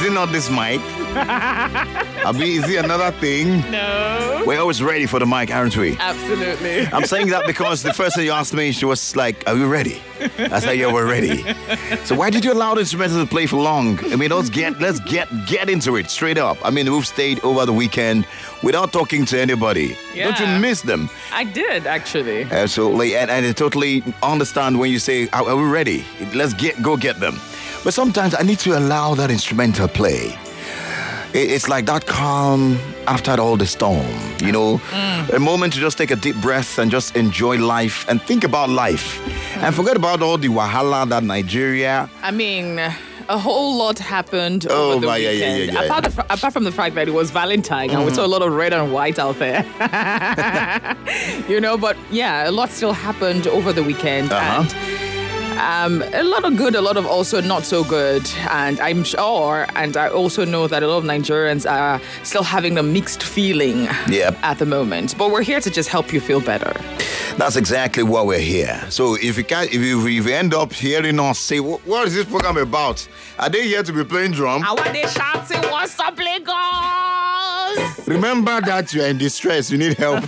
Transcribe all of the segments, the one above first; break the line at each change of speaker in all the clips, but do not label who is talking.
it not this mic? Abi, is it another thing?
No.
We're always ready for the mic, aren't we?
Absolutely.
I'm saying that because the first thing you asked me, she was like, "Are we ready?" I said, "Yeah, we're ready." So why did you allow the instrumental to play for long? I mean, let's get into it straight up. I mean, we've stayed over the weekend without talking to anybody.
Yeah.
Don't you miss them?
I did, actually.
Absolutely, and I totally understand when you say, "Are we ready? Let's go get them." But sometimes I need to allow that instrumental play. It's like that calm after all the storm, you know, a moment to just take a deep breath and just enjoy life and think about life and forget about all the wahala that Nigeria.
I mean, a whole lot happened over the weekend.
Yeah.
Apart from the fact that it was Valentine and we saw a lot of red and white out there. You know, but yeah, a lot still happened over the weekend. And a lot of good, a lot of also not so good. And I'm sure, and I also know that a lot of Nigerians are still having a mixed feeling at the moment. But we're here to just help you feel better.
That's exactly what we're here. So if you end up hearing us say, what is this program about? Are they here to be playing drum?
I want they shouting, what's up, Lagos?
Remember that you are in distress, you need help.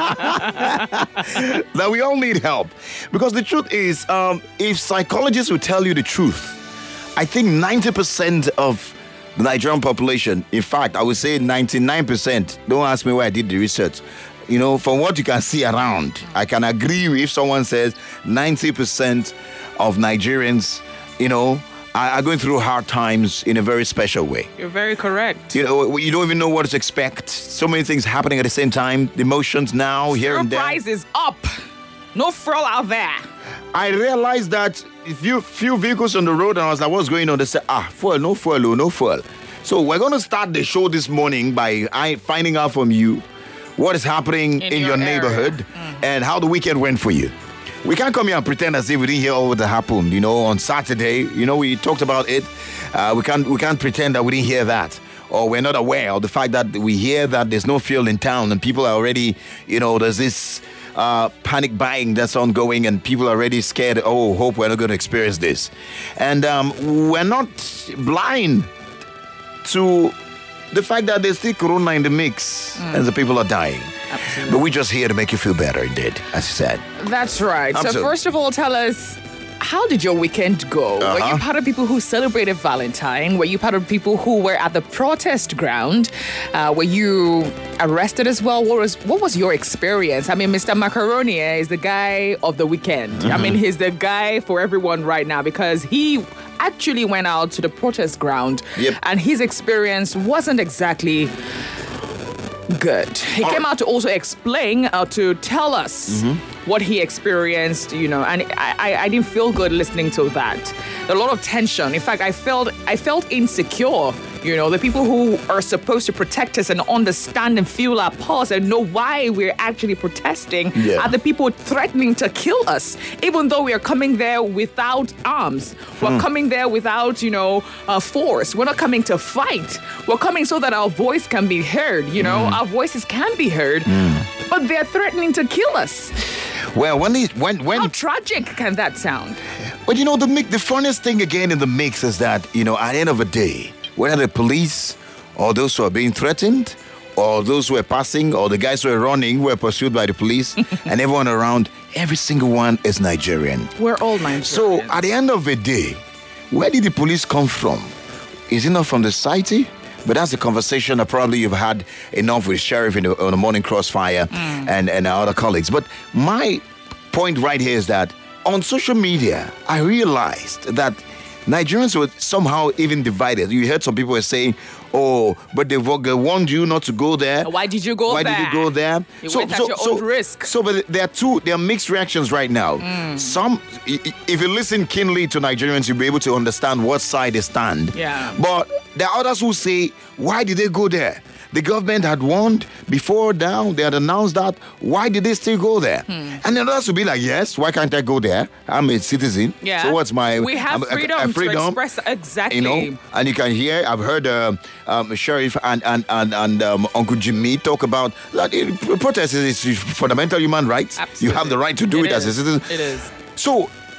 That we all need help. Because the truth is, if psychologists will tell you the truth, I think 90% of the Nigerian population, in fact, I would say 99%, don't ask me where I did the research, you know, from what you can see around, I can agree if someone says 90% of Nigerians, you know, are going through hard times in a very special way.
You're very correct.
You know, you don't even know what to expect. So many things happening at the same time. The emotions now, here and there.
Price is up. No fuel out there.
I realized that few vehicles on the road, and I was like, what's going on? They said, fuel, no fuel, no fuel. So we're going to start the show this morning by finding out from you what is happening in your neighborhood and how the weekend went for you. We can't come here and pretend as if we didn't hear all that happened. You know, on Saturday, you know, we talked about it. We can't pretend that we didn't hear that, or we're not aware of the fact that we hear that there's no fuel in town and people are already, you know, there's this panic buying that's ongoing and people are already scared. Oh, hope we're not going to experience this. And we're not blind to the fact that there's still corona in the mix and the people are dying.
Absolutely.
But we're just here to make you feel better, indeed, as you said.
That's right.
Absolutely.
So first of all, tell us, how did your weekend go? Were you part of people who celebrated Valentine? Were you part of people who were at the protest ground? Were you arrested as well? What was your experience? I mean, Mr. Macaroni is the guy of the weekend. I mean, he's the guy for everyone right now because he actually went out to the protest ground and his experience wasn't exactly good. He came out to also explain, to tell us what he experienced, you know, and I didn't feel good listening to that. A lot of tension. In fact, I felt insecure. You know, the people who are supposed to protect us and understand and feel our pulse and know why we're actually protesting are the people threatening to kill us, even though we are coming there without arms. We're coming there without, you know, force. We're not coming to fight. We're coming so that our voice can be heard, you know, our voices can be heard, but they're threatening to kill us.
Well, when
how tragic can that sound?
But you know, the funniest thing again in the mix is that, you know, at the end of the day, whether the police or those who are being threatened or those who are passing or the guys who are running were pursued by the police and everyone around, every single one is Nigerian.
We're all Nigerian.
So at the end of the day, where did the police come from? Is it not from the society? But that's a conversation that probably you've had enough with Sheriff on the Morning Crossfire and our other colleagues. But my point right here is that on social media, I realized that Nigerians were somehow even divided. You heard some people were saying, oh, but they warned you not to go there.
Why did you go there?
Why did you go there?
You went at your own risk.
So, but there are mixed reactions right now. Some, if you listen keenly to Nigerians, you'll be able to understand what side they stand.
Yeah.
But there are others who say, why did they go there? The government had warned before now. They had announced that. Why did they still go there? And then others will be like, yes, why can't I go there? I'm a citizen.
Yeah.
So what's my...
We have freedom to express, exactly.
You know, and you can hear, I've heard Sheriff and Uncle Jimmy talk about that protest is fundamental human rights.
Absolutely.
You have the right to do it as a citizen.
It is.
So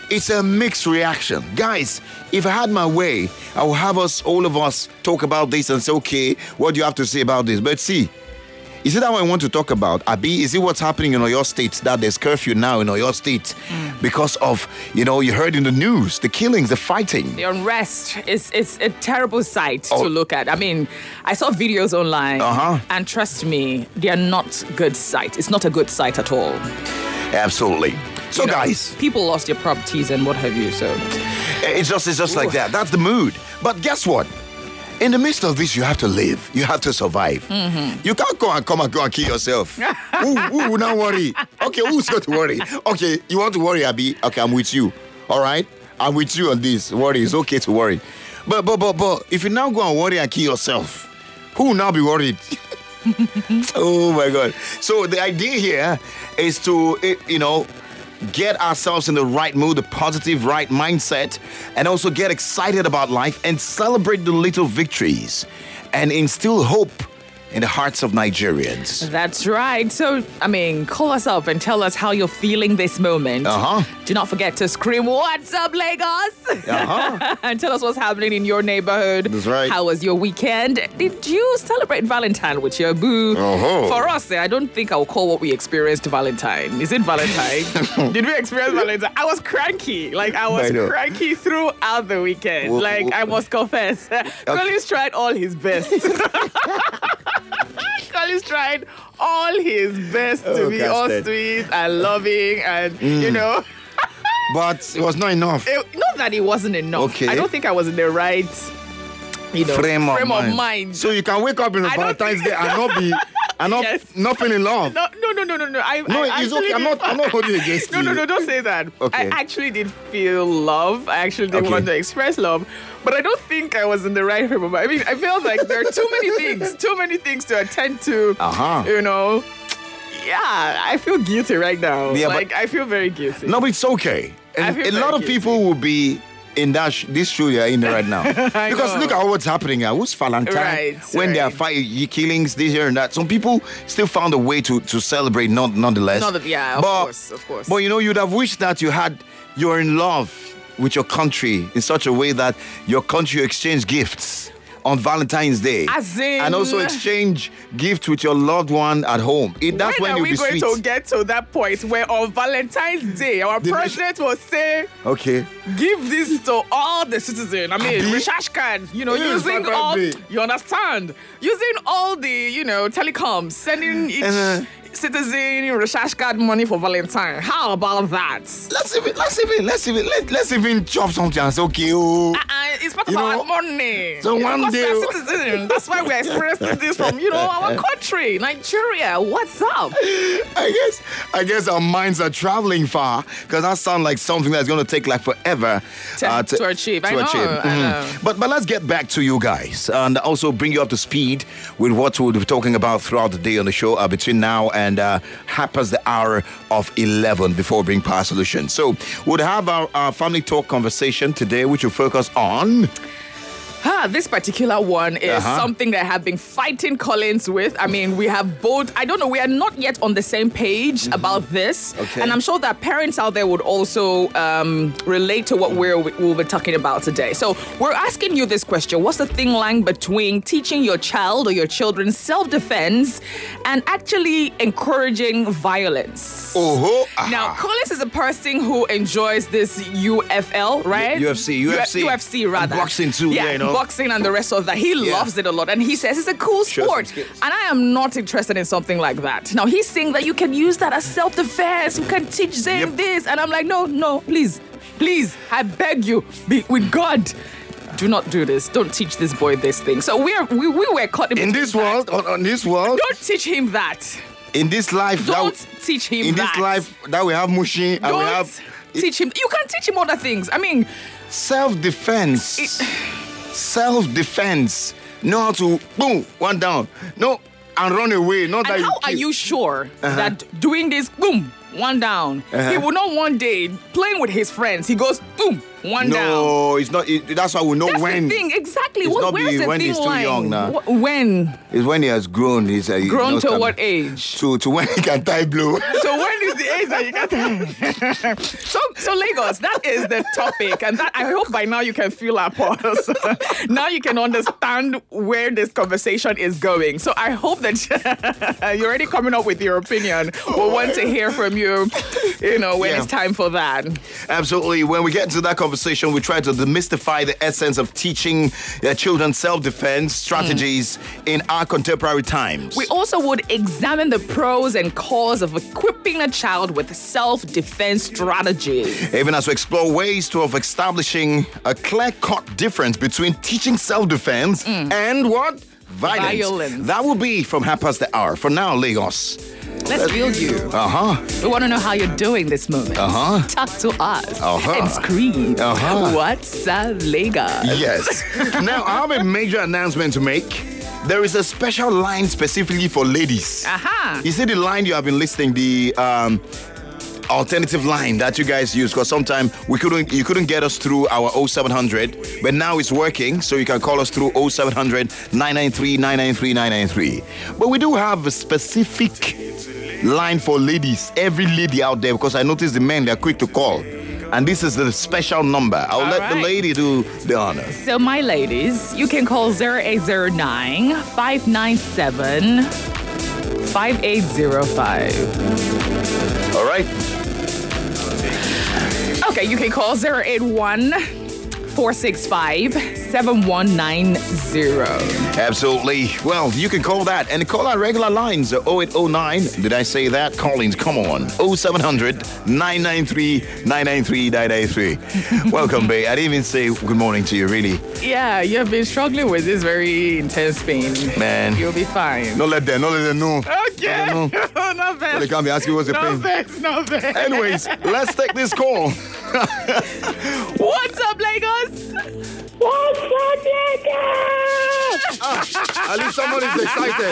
it's a mixed reaction. Guys, if I had my way, I would have all of us talk about this and say, okay, what do you have to say about this? But see, is it that what I want to talk about? Abi, is it what's happening in Oyo State, that there's curfew now in Oyo State because of, you heard in the news, the killings, the fighting?
The unrest is a terrible sight to look at. I mean, I saw videos online, and trust me, they are not good sight. It's not a good sight at all.
Absolutely. So, guys,
people lost their properties and what have you. So
it's just like that. That's the mood. But guess what? In the midst of this, you have to live. You have to survive. You can't go and kill yourself. Ooh, not worry. Okay, who's got to worry? Okay, you want to worry, Abi? Okay, I'm with you. All right? I'm with you on this. Worry. It's okay to worry. But if you now go and worry and kill yourself, who will now be worried? Oh, my God. So the idea here is to, get ourselves in the right mood, the positive, right mindset, and also get excited about life and celebrate the little victories and instill hope in the hearts of Nigerians.
That's right. So, call us up and tell us how you're feeling this moment. Do not forget to scream, "What's up, Lagos?" And tell us what's happening in your neighborhood.
That's right.
How was your weekend? Did you celebrate Valentine with your boo? For us, I don't think I will call what we experienced Valentine. Is it Valentine? Did we experience Valentine? I was cranky. I was cranky throughout the weekend. I must confess. Collins tried all his best. Collins tried all his best to be all sweet and loving and,
But it was not enough.
Not that it wasn't enough.
Okay.
I don't think I was in the right, frame of mind.
So you can wake up in a Valentine's Day and not feel in love.
No.
It's okay. I'm not holding it against you.
No, don't say that.
Okay.
I actually did feel love. I actually did want to express love. But I don't think I was in the right frame of mind. I feel like there are too many things to attend to. Yeah, I feel guilty right now. Yeah, I feel very guilty.
No, but it's okay. And a lot of people will be in this show you're in right now. Because look at what's happening now. Who's Valentine? When there are killings, this here and that. Some people still found a way to celebrate nonetheless.
Of course.
But you'd have wished that you're in love with your country in such a way that your country exchange gifts on Valentine's Day. And also exchange gifts with your loved one at home. That's when you'll be sweet.
When are we going to get to that point where on Valentine's Day, our president will say, give this to all the citizens. Recharge cards, using all, you understand? Using all the, telecoms, sending each citizen recharge card money for Valentine. How about that?
Let's even chop something and say, okay,
it's part of our money.
So one day,
citizen. That's why we're experiencing this from, our country, Nigeria. What's up?
I guess our minds are traveling far because that sounds like something that's going to take forever
to achieve. I know.
But let's get back to you guys and also bring you up to speed with what we'll be talking about throughout the day on the show between now and past the hour of 11 before we bring Power Solutions. So we'll have our family talk conversation today, which will focus on...
This particular one is something that I have been fighting Collins with. We have both, I don't know, we are not yet on the same page about this.
Okay.
And I'm sure that parents out there would also relate to what we'll be talking about today. So we're asking you this question. What's the thin line between teaching your child or your children self-defense and actually encouraging violence? Now, Collins is a person who enjoys this UFL, right? UFC rather.
And boxing too,
boxing and the rest of that. He loves it a lot. And he says it's a cool sport. And I am not interested in something like that. Now, he's saying that you can use that as self-defense. You can teach them this. And I'm like, no, please, I beg you, with God, do not do this. Don't teach this boy this thing. So we were caught
in this world, on this world.
Don't teach him that.
In this life.
Don't teach him that.
In this life that we have Mushin and we have...
teach him. You can teach him other things.
Self-defense. Self-defense. Know how to boom, one down. No, and run away. Not
and
that
how are you sure that doing this boom, one down. He will not one day playing with his friends. He goes, boom, one down.
No, it's not. That's why we know
That's
when.
the thing, exactly.
It's not
Where's the
when
thin
he's too
line?
young now.
When?
It's when he has grown. He's
Grown to what age?
To when he can tie blue.
So when is the age that you got so Lagos, that is the topic, and that I hope by now you can feel our pulse. Now you can understand where this conversation is going. So I hope that you're already coming up with your opinion. We'll want to hear from you, when it's time for that.
Absolutely. When we get into that conversation, we try to demystify the essence of teaching children self-defense strategies in our contemporary times.
We also would examine the pros and cons of equipping a child with self-defense strategies.
Even as we explore ways of establishing a clear-cut difference between teaching self-defense and what? Violence. That will be from 1:30. For now, Lagos.
Let's feel you. We want to know how you're doing this moment. Talk to us and scream. What's up, Lagos?
Yes. Now, I have a major announcement to make. There is a special line specifically for ladies. You see the line you have been listening, the alternative line that you guys use, because sometimes you couldn't get us through our 0700, but now it's working, so you can call us through 0700 993 993 993. But we do have a specific line for ladies, every lady out there, because I noticed the men, they're quick to call. And this is the special number. I'll let the lady do the honor.
So my ladies, you can call 0809 597 5805.
All right.
Okay, you can call 081 465 7190.
Absolutely. Well, you can call that and call our regular lines 0809. Did I say that? Callings, come on. 0700 993 993 993. Welcome, babe. I didn't even say good morning to you, really.
Yeah, you've been struggling with this very intense pain.
Man.
You'll be fine.
Don't let them know.
Okay. No vex.
Well, they can't be asking what's the pain.
No vex.
Anyways, let's take this call.
What's up, Lagos?
What's up, Lagos?
At least someone is excited.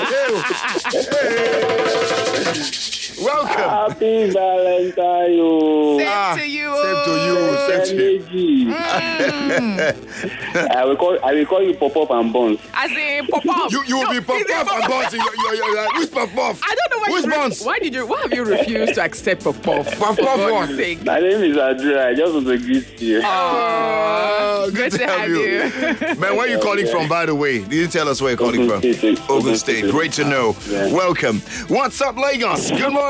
Hey. Welcome.
Happy Valentine.
Same to you.
Same to you.
I will call you Pop-Up and Bones.
I say Pop-Up.
You will be Pop-Up and Bones. Who's Pop-Up?
I don't know why.
Who's Bones?
Why have you refused to accept Pop-Up?
Pop-Up what?
My name is Adria. I just want to greet you.
Oh, good to have you.
Man, where are you calling from, by the way? Did you tell us where you're calling from? Ogun State. Great to know.
Yeah.
Welcome. What's up, Lagos? Good morning.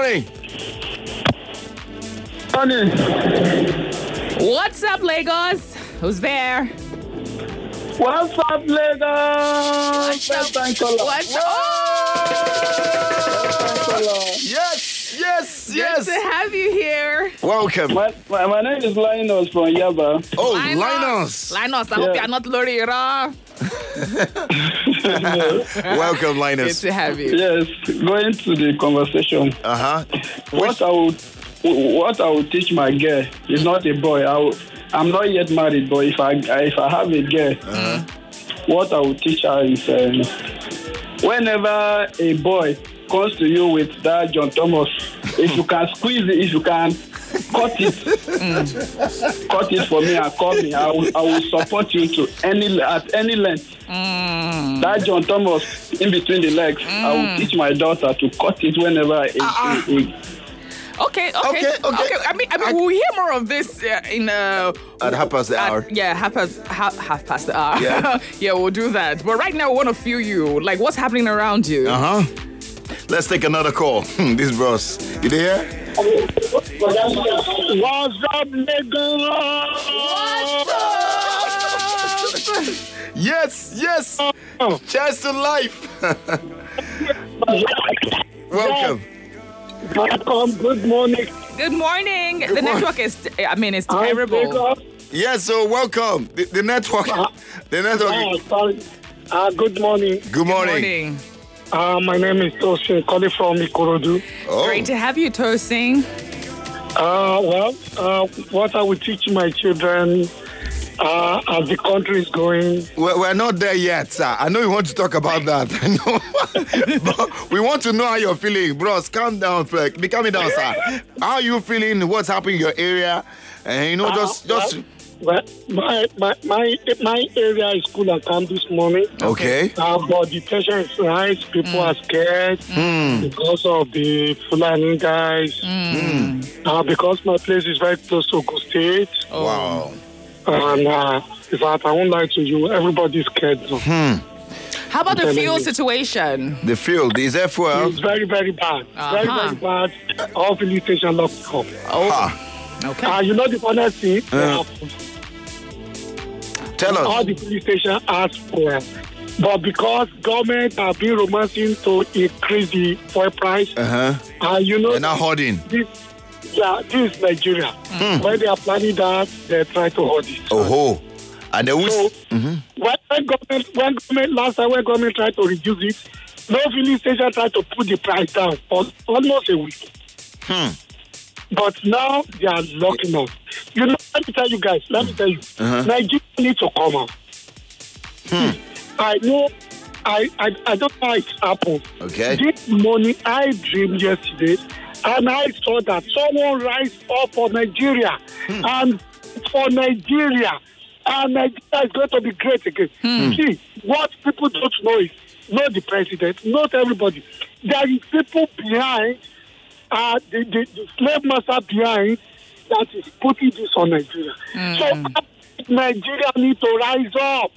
What's up, Lagos? Who's there?
What's up, Lagos?
What's up?
Yes.
Good to have you here.
Welcome.
My name is Linus from Yaba.
Oh, Linus.
I hope you're not Lorira.
Welcome, Linus.
Good to have you.
Yes, going to the conversation. What I will teach my girl is not a boy. I'm not yet married, but if I have a girl, what I will teach her is whenever a boy comes to you with that John Thomas, if you can squeeze it, if you can cut it for me and call me, I will support you at any length. That John Thomas in between the legs, I will teach my daughter to cut it whenever
Okay. I mean, we'll hear more of this in
at 1:30.
Yeah, half past the hour.
Yeah.
Yeah, we'll do that. But right now, we want to feel you. Like, what's happening around you?
Let's take another call. This bros. You there?
What's up, nigga?
Yes. Cheers to life. Welcome.
Good morning.
Good morning. The network is, it's terrible.
Yes, so welcome. The network.
Sorry. Good morning.
Good morning.
My name is Tosin, calling from Ikorodu.
Oh.
Great to have you, Tosin.
What I will teach my children
as the country is going.
We're not there yet, sir. I know you want to talk about that. But we want to know how you're feeling. Bros, calm down. Be calming down, sir. How are you feeling? What's happening in your area? And, just...
Well, my area is cool and calm this morning.
Okay.
But the tension is high. People are scared because of the Fulani guys. Because my place is very close to Ogun State.
Oh. Wow.
And in fact, I won't lie to you, everybody's scared.
How about the fuel situation?
The fuel, is there fuel?
It's very, very bad. Very, very bad. All filling stations locked up.
Oh. Okay.
You know the funny thing?
Tell us.
All the police stations ask for, but because government have been romancing to increase the fuel price,
they're not hoarding.
This is Nigeria. When they are planning that, they try to hold it.
Oh, and then
when government tried to reduce it, no filling station tried to put the price down for almost a week. But now they are locking up. You know, let me tell you guys, Nigeria needs to come out. I know, I don't know how it happened.
Okay.
This morning, I dreamed yesterday, and I saw that someone rise up for Nigeria, and for Nigeria, and Nigeria is going to be great again. See, what people don't know is, not the president, not everybody. There is people behind, the slave master behind, that is putting this on Nigeria. So Nigeria need to rise up.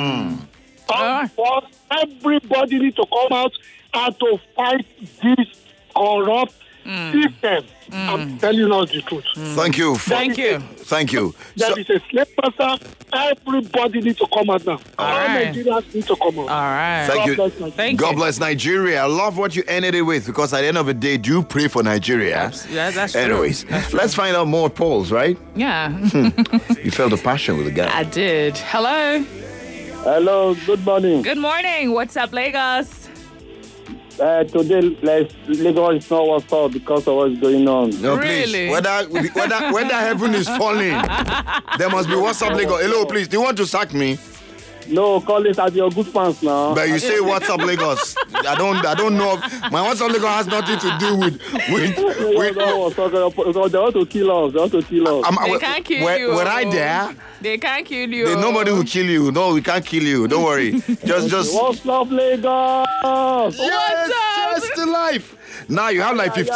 Everybody need to come out and to fight this corrupt system. I'm telling us the truth.
Thank you.
Thank you.
There is a slave master. Everybody needs to come out now.
All right.
Nigerians need to come out.
All right.
Thank you. God bless Nigeria. I love what you ended it with, because at the end of the day, do pray for Nigeria.
That's
Anyways,
true.
Let's find out more polls, right?
Yeah.
You felt the passion with the guy.
I did. Hello.
Hello, good morning.
Good morning. What's up, Lagos?
Today, Lagos is not what's up because of what's going on.
No,
Really?
please. Whether heaven is falling, there must be what's up, Lagos. Hello, please. Do you want to sack me?
No, Collins, as your good fans now.
But you say what's up, Lagos. I don't know. My what's up, Lagos has nothing to do with.
They want to kill us.
They can't kill you.
Were I there?
They can't kill you.
Nobody will kill you. No, we can't kill you. Don't worry. Just.
What's up, Lagos?
Yes, just the life. Now you have like 15.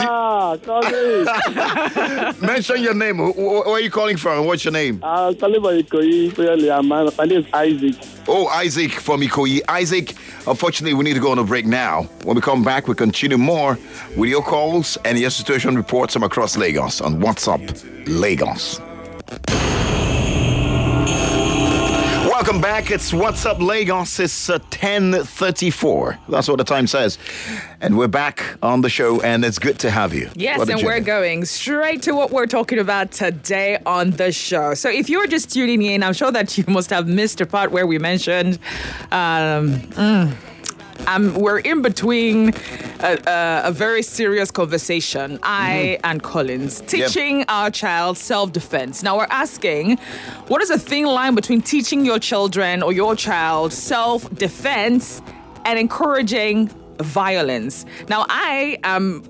Mention your name. Where are you calling from? What's your name?
I'm calling from Ikoyi. My name is Isaac.
Oh, Isaac from Ikoyi. Isaac, unfortunately, we need to go on a break now. When we come back, we continue more with your calls and your situation reports from across Lagos on What's Up Lagos. Welcome back. It's What's Up Lagos. It's 10:34. That's what the time says. And we're back on the show, and it's good to have you.
Yes, and we're going straight to what we're talking about today on the show. So if you're just tuning in, I'm sure that you must have missed a part where we mentioned we're in between a very serious conversation, I and Collins, teaching our child self-defense. Now we're asking, what is the thin line between teaching your children or your child self-defense and encouraging violence? Now I'm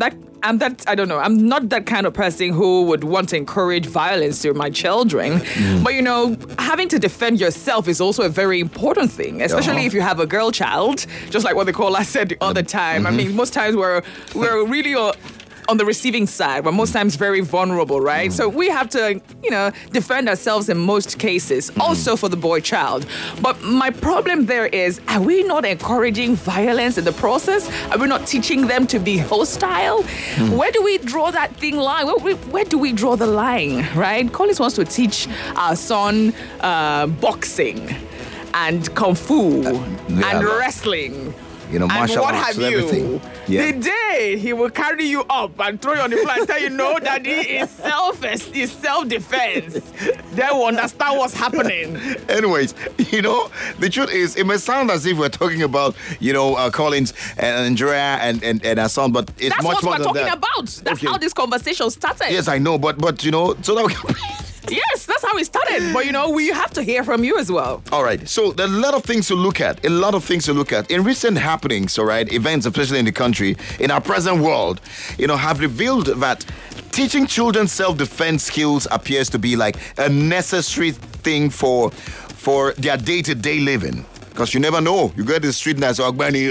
not that kind of person who would want to encourage violence to my children. But, having to defend yourself is also a very important thing, especially if you have a girl child, just like what the caller said the other time. I mean, most times we're really on the receiving side, but most times very vulnerable, right? So we have to, defend ourselves in most cases, also for the boy child. But my problem there is, are we not encouraging violence in the process? Are we not teaching them to be hostile? Where do we draw that thin line? Where do we draw the line, right? Collins wants to teach our son boxing and kung fu and wrestling.
Martial arts and everything.
The day he will carry you up and throw you on the floor and tell you, no, daddy, it's self-defense. Then we'll understand what's happening.
Anyways, the truth is, it may sound as if we're talking about, Collins and Andrea and our son, but it's much more than that.
That's what we're talking about. That's how this conversation started.
Yes, I know, but so that we can...
Yes, that's how it started. But, we have to hear from you as well.
All right. So there are a lot of things to look at. In recent happenings, all right, events, especially in the country, in our present world, have revealed that teaching children self-defense skills appears to be like a necessary thing for their day-to-day living. Because you never know. You go to the street and that's when my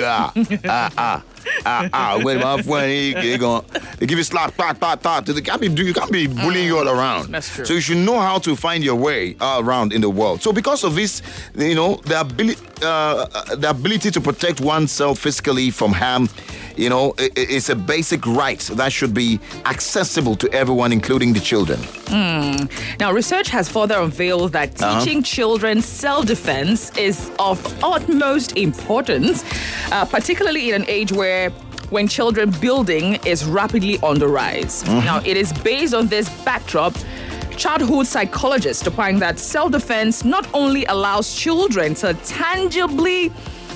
friend, they give you slap, you can't be bullying you all around.
That's true.
So you should know how to find your way around in the world. So because of this, the ability to protect oneself physically from harm, it's a basic right that should be accessible to everyone, including the children.
Now, research has further unveiled that teaching children self-defense is of utmost importance, particularly in an age when children building is rapidly on the rise. Now, it is based on this backdrop. Childhood psychologists opine that self-defense not only allows children to tangibly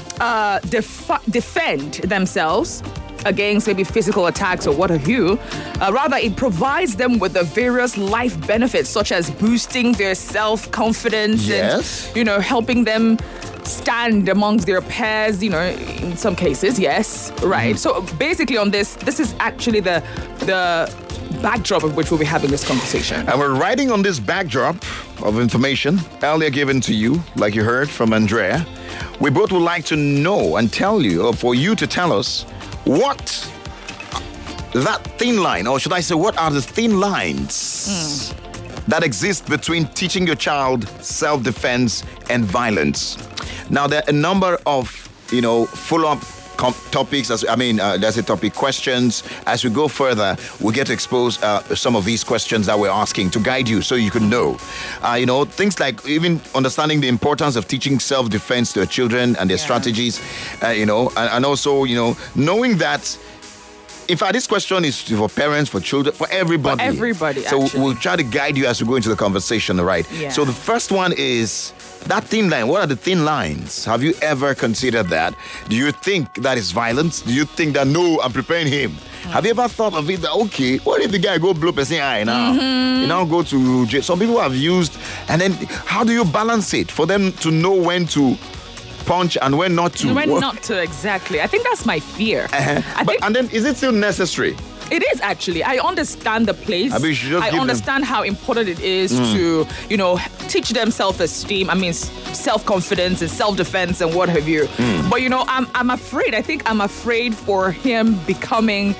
defend themselves against maybe physical attacks or what have you. Rather, it provides them with the various life benefits, such as boosting their self-confidence and, helping them stand amongst their peers, in some cases, yes, right. So basically on this is actually the backdrop of which we'll be having this conversation.
And we're riding on this backdrop of information earlier given to you, like you heard from Andrea. We both would like to know and tell you, or for you to tell us, what that thin line, or should I say, what are the thin lines that exist between teaching your child self-defense and violence? Now, there are a number of, follow-up topics, questions. As we go further, we'll get to expose some of these questions that we're asking to guide you so you can know. Things like even understanding the importance of teaching self-defense to your children and their strategies, and also, knowing that, in fact, this question is for parents, for children, for everybody.
For everybody,
So
actually.
we'll try to guide you as we go into the conversation, all right?
Yeah.
So the first one is that thin line. What are the thin lines? Have you ever considered that? Do you think that is violence? Do you think that, no, I'm preparing him? Have you ever thought of it that, okay, what if the guy go blow person eye now? You now go to jail. Some people have used, and then how do you balance it for them to know when to punch and when not to?
When not to, exactly. I think that's my fear.
And then is it still necessary?
It is actually. I understand the place. I understand how important it is to, teach them self-esteem. Self-confidence and self-defense and what have you. But I'm afraid. I think I'm afraid for him becoming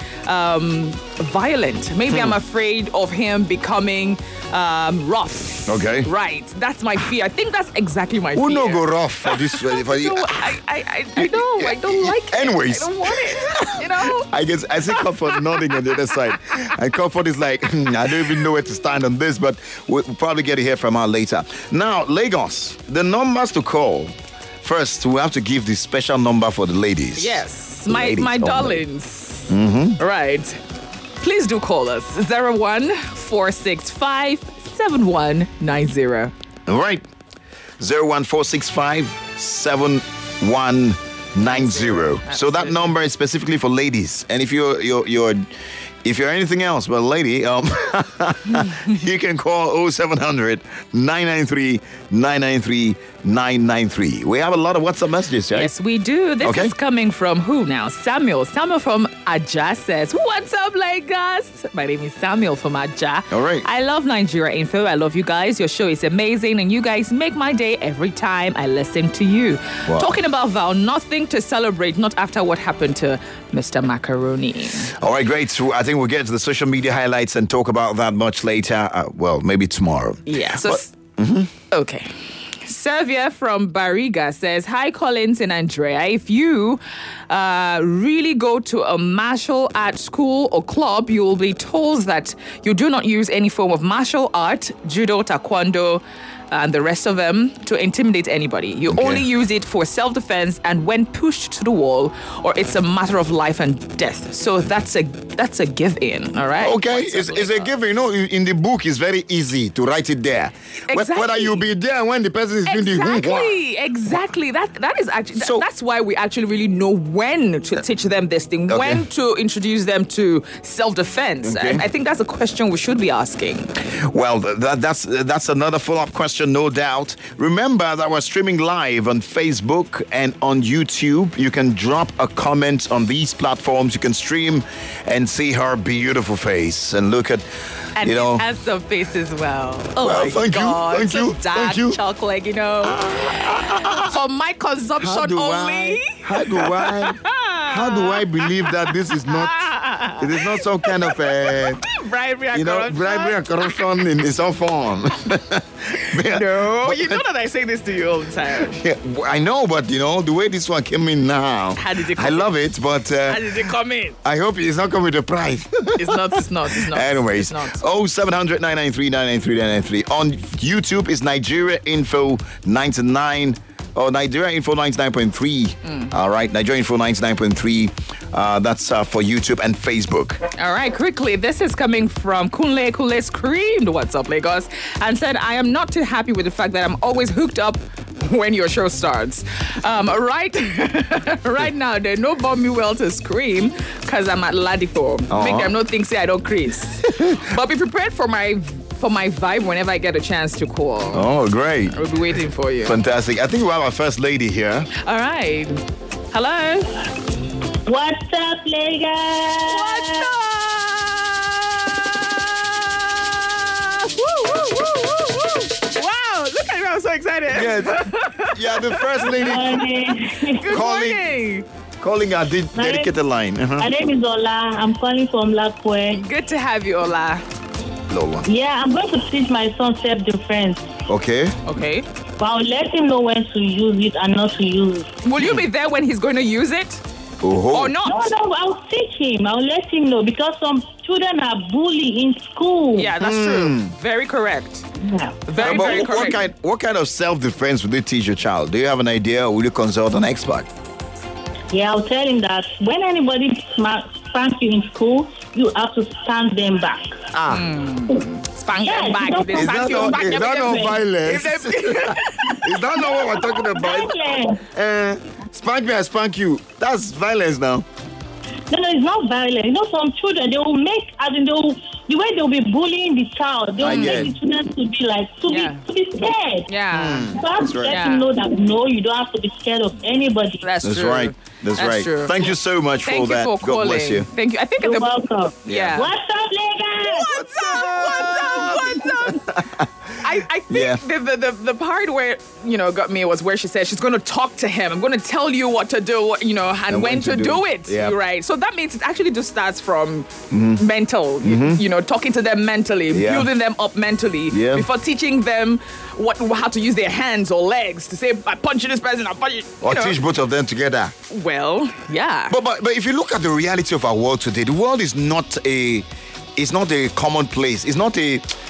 violent. Maybe I'm afraid of him becoming rough.
Okay.
Right. That's my fear. I think that's exactly my fear.
Who no go rough for this? For you?
I know. I don't like it.
Anyways.
I don't want it.
I guess I see Comfort nodding on the other side. And Comfort is like, I don't even know where to stand on this, but we'll probably get to hear from her later. Now, Lagos, the numbers to call. First, we have to give the special number for the ladies.
Yes,
Ladies
my
only.
darlings. Right. Please do call us. 014657190.
All right. 014657190. So that number is specifically for ladies. And if you're anything else but a lady, you can call 0700 993 993 993. We have a lot of WhatsApp messages, right?
Yes, we do. This
Okay.
is coming from who now? Samuel. Samuel from Aja says, "What's up, Lagos? My name is Samuel from Aja.
All right.
I love Nigeria Info. I love you guys. Your show is amazing, and you guys make my day every time I listen to you.
Wow.
Talking about Val, nothing to celebrate, not after what happened to Mr. Macaroni.
All right, great. So I think we'll get to the social media highlights and talk about that much later. Maybe tomorrow.
Yeah. So, okay. Servia from Bariga says, "Hi, Collins and Andrea. If you really go to a martial art school or club, you will be told that you do not use any form of martial art, judo, taekwondo, and the rest of them to intimidate anybody. You only use it for self-defense and when pushed to the wall, or it's a matter of life and death. So that's a give-in, all right?
Okay, it's a give-in. You know, in the book, it's very easy to write it there.
Exactly.
Whether you be there when the person is doing the
Exactly. That is actually that's why we actually really know when to teach them this thing, when to introduce them to self-defense.
Okay.
And I think that's a question we should be asking.
Well, that's another follow-up question, no doubt. Remember that we're streaming live on Facebook and on YouTube. You can drop a comment on these platforms. You can stream and see her beautiful face and look at,
And
you know,
his handsome face as well. Oh
well,
my
thank
God.
you,
Some dark
thank you.
chocolate, you know. For my consumption only.
How do I believe that this is not? It is not some kind of
bribery and corruption.
bribery and corruption in some form.
No, you know that I say this to you all the time.
Yeah, I know, but you know the way this one came in now.
How did it come
I love it, but
How did it come in?
I hope it's not coming with a price.
It's not.
Anyways,
It's not.
0700 993 993 993. On YouTube is Nigeria Info 99. Oh, Nigeria Info 99.3. All right, Nigeria Info 99.3. That's for YouTube and Facebook.
All right, quickly, this is coming from Kunle. Kunle screamed, "What's up, Lagos?" and said, "I am not too happy with the fact that I'm always hooked up when your show starts. Right now, they no bomb me well to scream because I'm at Ladipo. Make them not think say I don't crease. But be prepared for my vibe whenever I get a chance to call.
Oh, great.
We'll be waiting for you.
Fantastic. I think we have our first lady here.
All right. Hello.
What's up, Lagos?
What's up? Woo, woo, woo, woo, woo. Wow, look at me. I'm so excited.
Yeah, the first lady
Good morning.
calling our dedicated line.
My name is Ola. I'm calling from Lakwe.
Good to have you, Ola.
Lola.
Yeah, I'm going to teach my son self-defense.
Okay.
Okay.
But I'll let him know when to use it and not to use it.
Will you be there when he's going to use it? Or not?
No, I'll teach him. I'll let him know because some children are bullied in school.
Yeah, that's true. Very correct.
Yeah.
Very,
But
very correct.
what kind of self-defense would you teach your child? Do you have an idea, or will you consult an expert?
Yeah, I'll tell him that when anybody spank you in school, you have to stand them back.
Spank
Yeah,
them back. If they
Is
spank
that
you,
not,
spank
is
them
that not
again.
violence?
If they-
Is that not what we're talking about?
Violence.
Spank me, I spank you. That's violence now.
No, it's not violent. You know, some children, they will make, the way they'll be bullying the child, they will make the children to be like, to be scared.
Yeah.
So I have to let
right.
him know that, no, you don't have to be scared of anybody.
That's
That's
true.
right. That's right.
true.
Thank you so much
Thank
for
you
that.
for calling.
God bless you.
Thank you. I think
You're welcome.
Yeah.
What's up, Lagos?
What's up? I think the part where, got me was where she said she's going to talk to him. I'm going to tell you what to do, and when to do it.
Yeah.
Right. So that means it actually just starts from mental, talking to them mentally, building them up mentally before teaching them how to use their hands or legs to say, I punch this person, I punch you.
Or teach both of them together.
Well, yeah.
But if you look at the reality of our world today, the world is not a common place. It's not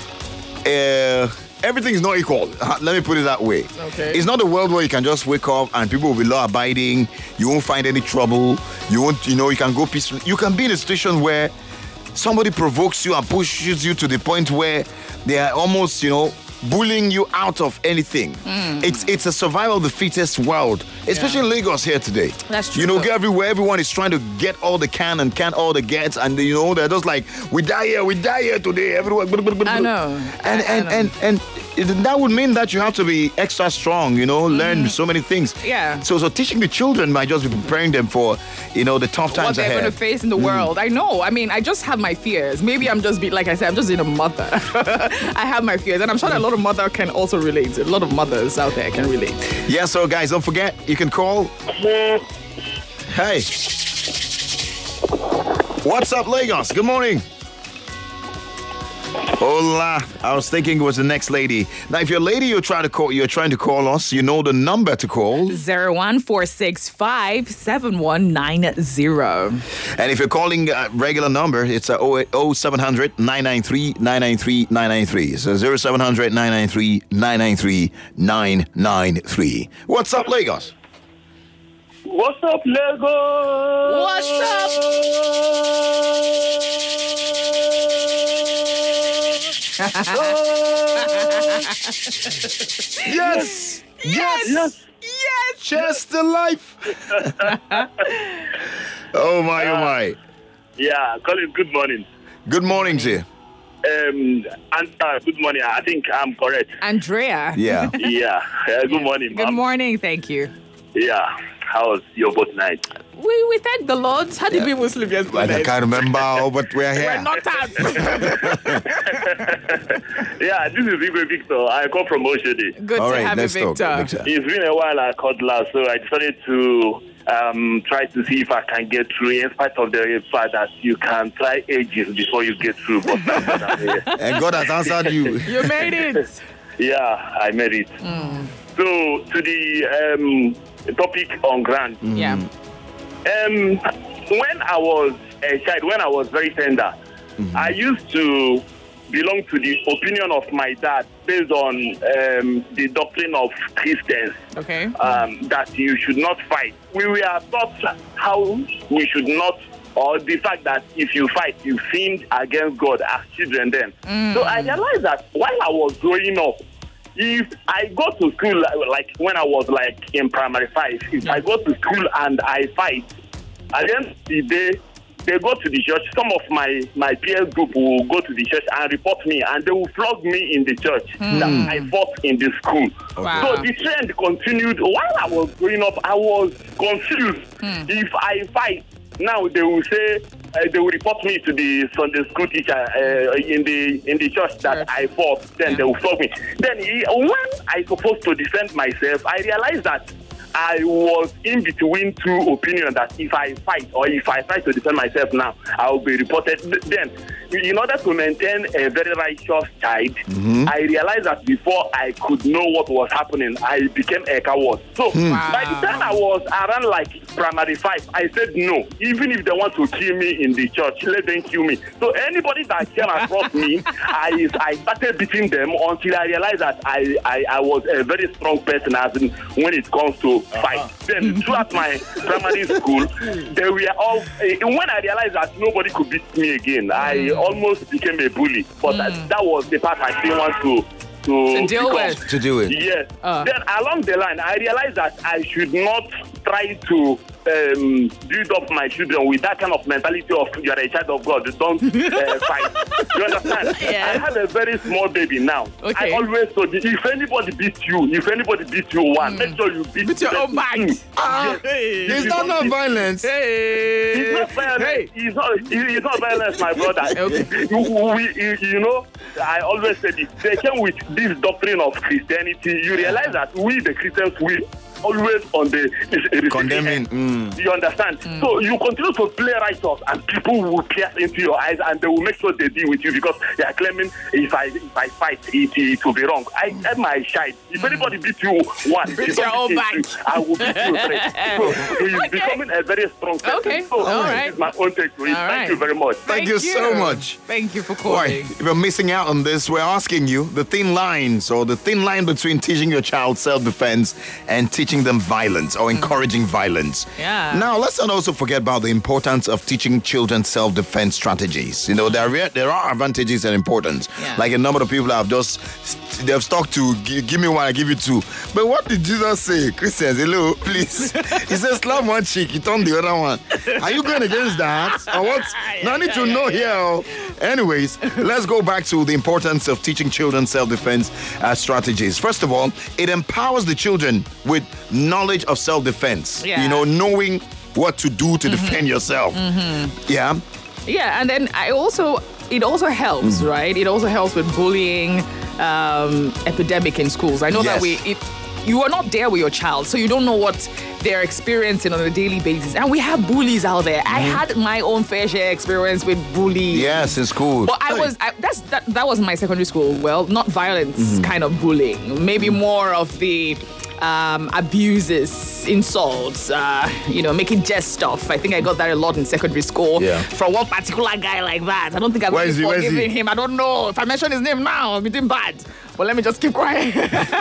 everything is not equal. Let me put it that way.
Okay.
It's not a world where you can just wake up and people will be law abiding. You won't find any trouble. You won't, you can go peacefully. You can be in a situation where somebody provokes you and pushes you to the point where they are almost, bullying you out of anything. It's a survival of the fittest world, especially in Lagos here today.
That's true.
Everywhere everyone is trying to get all they can and can all they get, and they're just like, we die here today. Everyone.
I know.
And that would mean that you have to be extra strong, learn so many things.
Yeah.
So teaching the children might just be preparing them for, the tough times
what they're
ahead.
going to face in the world. I know. I mean, I just have my fears. Maybe I'm just like I said, I'm just in a mother. I have my fears, and I'm sure that a lot of mothers can also relate. A lot of mothers out there can relate.
Yeah, so guys, don't forget, you can call. Hey. What's up, Lagos? Good morning. Hola. I was thinking it was the next lady. Now, if you're a lady, you're trying to call us, you know the number to call.
014657190.
And if you're calling a regular number, it's 0700 993 993 993. So 0700 993 993 993. What's up, Lagos?
What's up, Lagos?
What's up?
Yes! Yes!
Yes!
Chester life! Oh my.
Yeah, Colin, good morning.
Good morning, sir.
Good morning. I think I'm correct.
Andrea.
Yeah.
Yeah. Good morning,
Good
ma'am.
morning. Thank you.
Yeah. How was your boat night?
We thank the Lord. How did we sleep yesterday?
I can't remember, but we're here.
We're knocked out.
Yeah, this is Igwe Victor. I come from Oshodi.
Good
All
to
right,
have you,
let's talk,
Victor.
Victor.
It's been a while I called last, so I decided to try to see if I can get through, in spite of the fact that you can try ages before you get through. But I'm here.
And God has answered you.
You made it.
Yeah, I made it. So, to the topic on grant.
Yeah.
When I was a child, when I was very tender, I used to belong to the opinion of my dad based on the doctrine of Christians.
Okay.
That you should not fight. We were taught how we should not, or the fact that if you fight, you sinned against God as children then. So I realized that while I was growing up, if I go to school, like when I was like in primary 5, if I go to school and I fight, at the end of the day, they go to the church. Some of my peer group will go to the church and report me, and they will flog me in the church that I fought in the school.
Wow.
So the trend continued. While I was growing up, I was confused. If I fight, now they will say, they will report me to the Sunday school teacher in the church that I fought. Then they will flog me. Then when I supposed to defend myself, I realized that I was in between two opinions, that if I fight or if I try to defend myself now, I will be reported. Then, in order to maintain a very righteous child, I realized that before I could know what was happening, I became a coward. So, by the time I was around like primary 5, I said no. Even if they want to kill me in the church, let them kill me. So, anybody that came across me, I started beating them until I realized that I was a very strong person as in when it comes to fight. Then throughout my primary school, they were all. When I realized that nobody could beat me again, I almost became a bully. But that was the part I didn't want to
deal with.
To do it.
Yes. Then along the line, I realized that I should not try to build up my children with that kind of mentality of you're a child of God, don't fight. You understand?
Yes.
I have a very small baby now.
Okay.
I always told you, if anybody beats you one, make sure you beat
your own back.
Yes.
It's not violence.
It's not violence. It's not violence, my brother.
Okay.
You know, I always said it. They came with this doctrine of Christianity. You realize that we, the Christians, we always on the
Condemning.
You understand? So you continue to play righteous, and people will pierce into your eyes, and they will make sure they deal with you because they are claiming if I fight, it will be wrong. I am my child. If anybody beats you one,
Beat your own back.
I will beat you three. So he's becoming a very strong person.
Okay.
So
All
this
right.
is my own take to it.
All
Thank
right.
you very much.
Thank you so much.
Thank you for
Boy,
calling.
if you're missing out on this, we're asking you the thin line between teaching your child self-defense and teaching them violence or encouraging violence.
Yeah.
Now, let's not also forget about the importance of teaching children self-defense strategies. You know, there are advantages and importance.
Yeah.
Like a number of people have they've stuck to give me one, I give you two. But what did Jesus say? Christians, hello, please. He says, slap one cheek, you turn the other one. Are you going against that? Or what? No, I need to know here. Anyways, let's go back to the importance of teaching children self-defense strategies. First of all, it empowers the children with knowledge of self-defense.
Yeah.
You know, knowing what to do to defend yourself. Yeah.
Yeah, and then it also helps, right? It also helps with bullying epidemic in schools. I know that you are not there with your child, so you don't know what they're experiencing on a daily basis. And we have bullies out there. I had my own fair share experience with bullies.
Yes, in school.
But that was my secondary school. Well, not violence kind of bullying. Maybe more of the abuses, insults, making jest stuff. I think I got that a lot in secondary school.
Yeah.
From one particular guy like that. I don't think I've ever forgiven him. I don't know. If I mention his name now, I'll be doing bad. But let me just keep quiet.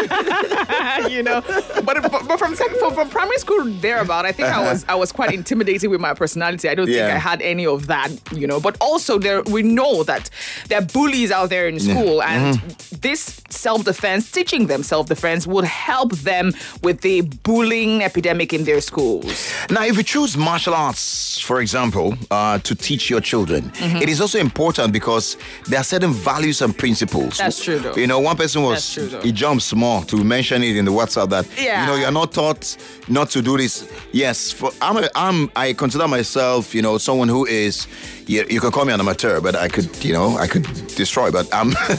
But from primary school thereabout, I think I was quite intimidated with my personality. I don't think I had any of that, But also we know that there are bullies out there in school, and this self-defense, teaching them self-defense, would help them with the bullying epidemic in their schools.
Now, if you choose martial arts, for example, to teach your children, it is also important because there are certain values and principles.
That's true, though.
One person he jumped small to mention it in the WhatsApp that you're not taught not to do this. Yes, I consider myself, someone who is. You can call me an amateur, but I could destroy. But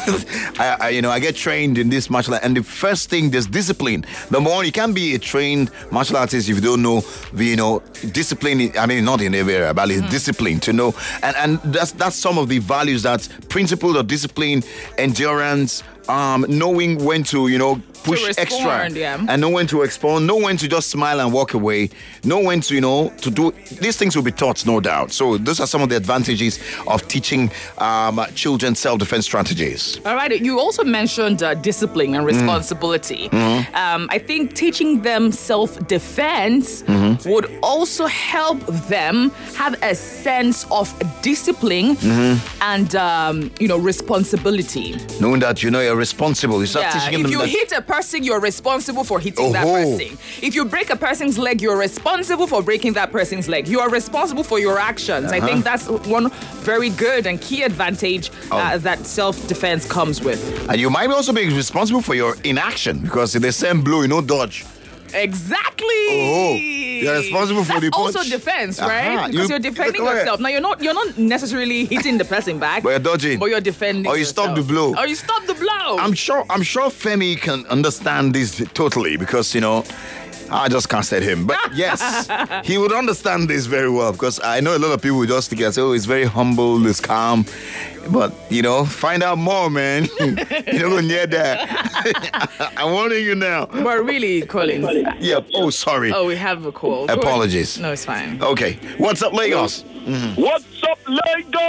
I get trained in this martial art, and the first thing, there's discipline. Number one, you can't be a trained martial artist if you don't know discipline. I mean, not in every area, but it's discipline to know, and that's some of the values, that principle of discipline, endurance. Knowing when to, push extra, and know when to expand, know when to just smile and walk away, know when to, to do. These things will be taught, no doubt. So those are some of the advantages of teaching children self-defense strategies.
All right. You also mentioned discipline and responsibility. I think teaching them self-defense would also help them have a sense of discipline and, responsibility.
Knowing that, you're responsible. You start teaching them.
If you hit a person, you're responsible for hitting that person. If you break a person's leg, you're responsible for breaking that person's leg. You are responsible for your actions. I think that's one very good and key advantage that self-defense comes with.
And you might also be responsible for your inaction, because if they send blue, dodge.
Exactly.
You're responsible for the punch.
Also defense, right? Because you're defending yourself. Now you're not necessarily hitting the person back,
but you're dodging.
But you're defending.
Or you stop the blow.
I'm
sure Femi can understand this totally, because I just can't say him. But yes, he would understand this very well, because I know a lot of people just think, he's very humble, he's calm. But, find out more, man. You're going near that. I'm warning you now.
But really, Collins.
Yep. Oh, sorry.
Oh, we have a call.
Apologies.
No, it's fine.
Okay. What's up, Lagos?
What's up, Lagos?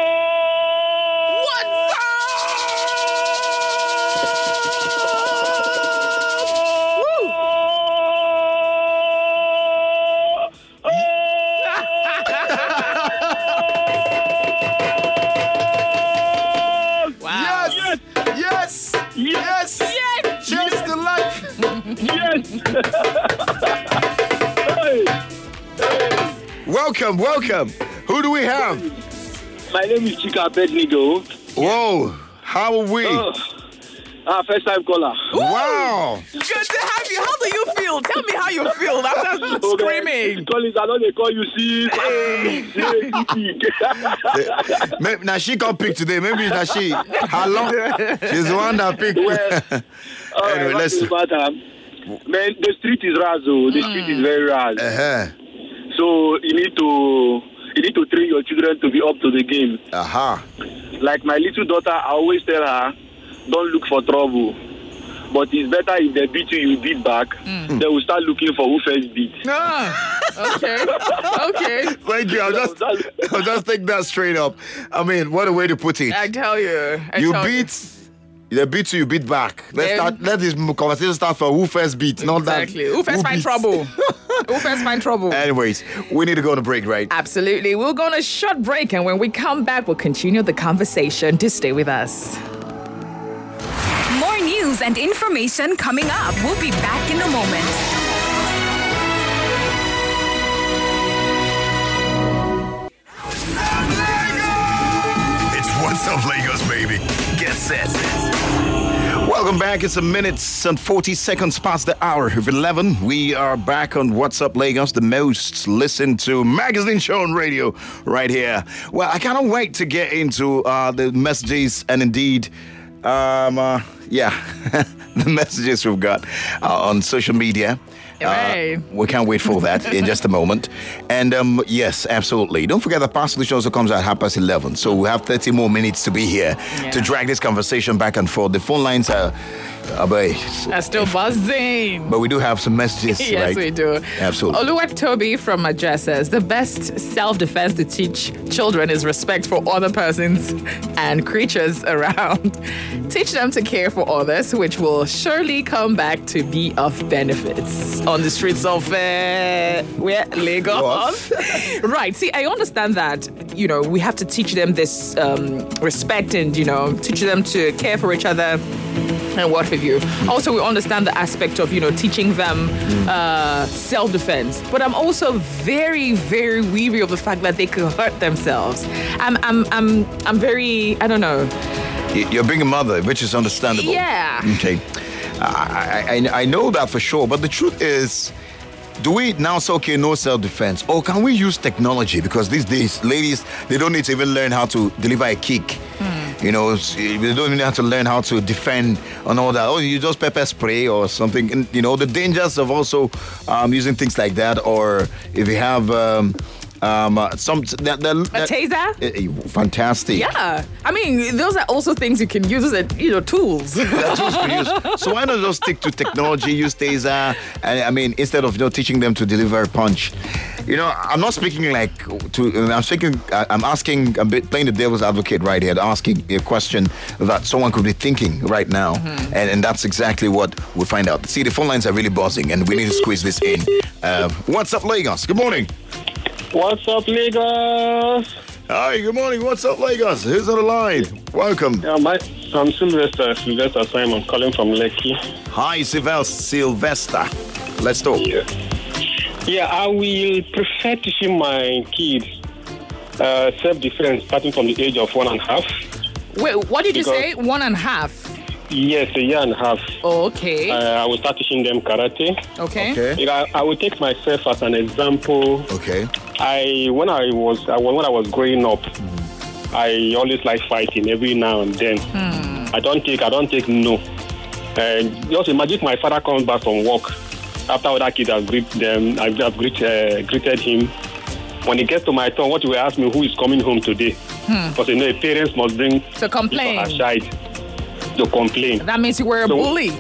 What's up?
Yes! Cheers to life!
Yes!
Welcome. Who do we have?
My name is Chika Bednigo.
Whoa, how are we?
First time caller.
Wow!
Good to have you. How do you feel? Tell me how you feel after screaming.
Collins, I know they call you see.
Now she can't pick today. Maybe that she. How long? She's the one that picked.
Anyway, let's. Man, the street is razzle. The street is very razzle. So you need to train your children to be up to the game. Like my little daughter, I always tell her, don't look for trouble. But it's better if they beat you, you beat back. They will start looking for who first beat.
Okay.
Thank you. I'll just take that straight up. I mean, what a way to put it.
I tell you.
They beat you, you beat back. Let this conversation start for who first beat, not that.
Exactly. Who first find trouble? Who first find trouble?
Anyways, we need to go on a break, right?
Absolutely. We'll go on a short break, and when we come back, we'll continue the conversation. Just stay with us.
More news and information coming up. We'll be back in a moment.
It's What's Up Lagos, baby. Get set.
Welcome back. It's a minute and 40 seconds past the hour of 11. We are back on What's Up Lagos, the most listened to magazine show on radio right here. Well, I cannot wait to get into the messages and indeed, the messages we've got on social media. We can't wait for that in just a moment. And yes, absolutely. Don't forget that Past Solution also comes at 11:30. So we have 30 more minutes to be here to drag this conversation back and forth. The phone lines are
still buzzing.
But we do have some messages,
yes,
right?
we do.
Absolutely.
Oluwat Toby from Maja says, the best self-defense to teach children is respect for other persons and creatures around. Teach them to care for others, which will surely come back to be of benefits on the streets of Lagos. Right. See, I understand that, we have to teach them this respect and, teach them to care for each other and what have you. Also, we understand the aspect of, teaching them self-defense. But I'm also very, very weary of the fact that they could hurt themselves. I'm very, I don't know.
You're being a mother, which is understandable.
Yeah.
Okay. I know that for sure. But the truth is, do we now say, okay, no self-defense? Or can we use technology? Because these days, ladies, they don't need to even learn how to deliver a kick. They don't even have to learn how to defend and all that. Oh, you just pepper spray or something. And, the dangers of also using things like that. Or if you have a
taser?
Fantastic.
Yeah. I mean, those are also things you can use as, tools.
They're tools to use. So why not just stick to technology, use taser, and instead of teaching them to deliver a punch. I'm not speaking I'm playing the devil's advocate right here, asking a question that someone could be thinking right now. And that's exactly what we'll find out. See, the phone lines are really buzzing and we need to squeeze this in. What's up, Lagos? Good morning.
What's up, Lagos?
Hi, good morning. What's up, Lagos? Who's on the line? Welcome.
I'm Sylvester Simon, calling from Lekki.
Hi, Sylvester. Let's talk.
Yeah, I will prefer teaching my kids self-defense starting from the age of 1.5.
Wait, what did you say? 1.5?
Yes, 1.5 years.
Oh, okay.
I will start teaching them karate.
Okay.
I will take myself as an example.
Okay.
When I was growing up, I always like fighting every now and then. I don't take no. Just imagine my father comes back from work after other kids have greeted them. I've greeted him. When it gets to my turn, what you will ask me, who is coming home today? Because parents must bring
to complain.
A child to complain.
That means you were a bully.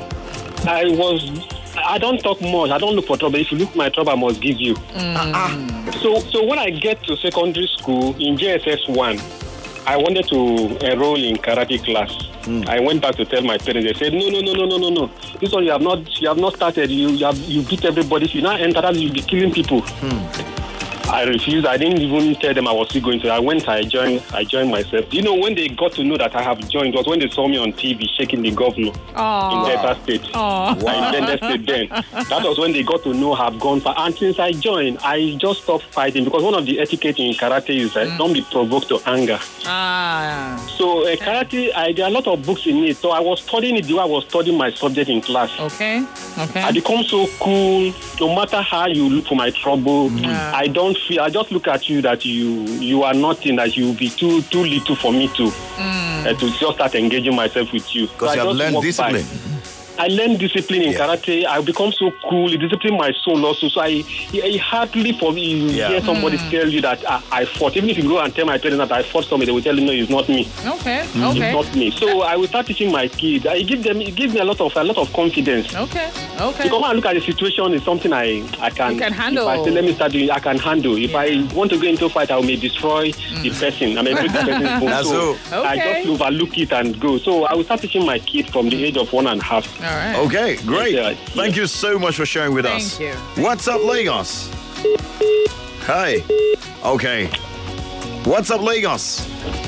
I don't talk much. I don't look for trouble. If you look for my trouble, I must give you. So when I get to secondary school in JSS 1, I wanted to enroll in karate class. I went back to tell my parents. They said, no. This one you have not started. You beat everybody. If you now enter that, you'll be killing people. I refused. I didn't even tell them I was still going to. I joined myself. When they got to know that I have joined, was when they saw me on TV shaking the governor in Delta State. In Delta State then. That was when they got to know I have gone far. And since I joined, I just stopped fighting because one of the etiquette in karate is don't be provoked to anger. So karate, there are a lot of books in it. So I was studying it the way I was studying my subject in class.
Okay.
I become so cool. No matter how you look for my trouble, I don't feel. I just look at you that you are nothing. That you will be too little for me to just start engaging myself with you.
Because you have learned discipline.
I learned discipline in karate. I become so cool. It disciplined my soul also. So it hardly for me hear somebody tell you that I fought. Even if you go and tell my parents that I fought somebody, they will tell you no, it's not me.
Okay.
It's not me. So I will start teaching my kids. It gives me a lot of confidence.
Okay.
Because when I look at the situation, it's something I can
handle.
If I say let me start doing, I can handle. If I want to go into a fight, I may destroy the person. I may break the person's bone. So I just overlook it and go. So I will start teaching my kids from the age of 1.5.
All right.
Okay, great. Thank you so much for sharing with us.
Thank you.
What's up, Lagos? Hi. Okay. What's up, Lagos?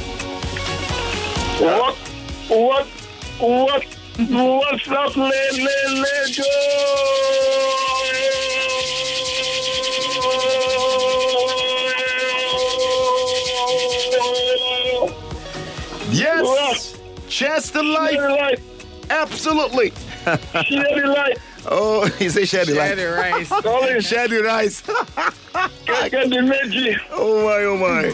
What's up, Lagos?
Yes. Chance to life. Absolutely.
Share the light.
Oh, he said share the light.
Share the rice.
Share the rice.
Get the magic.
Oh my.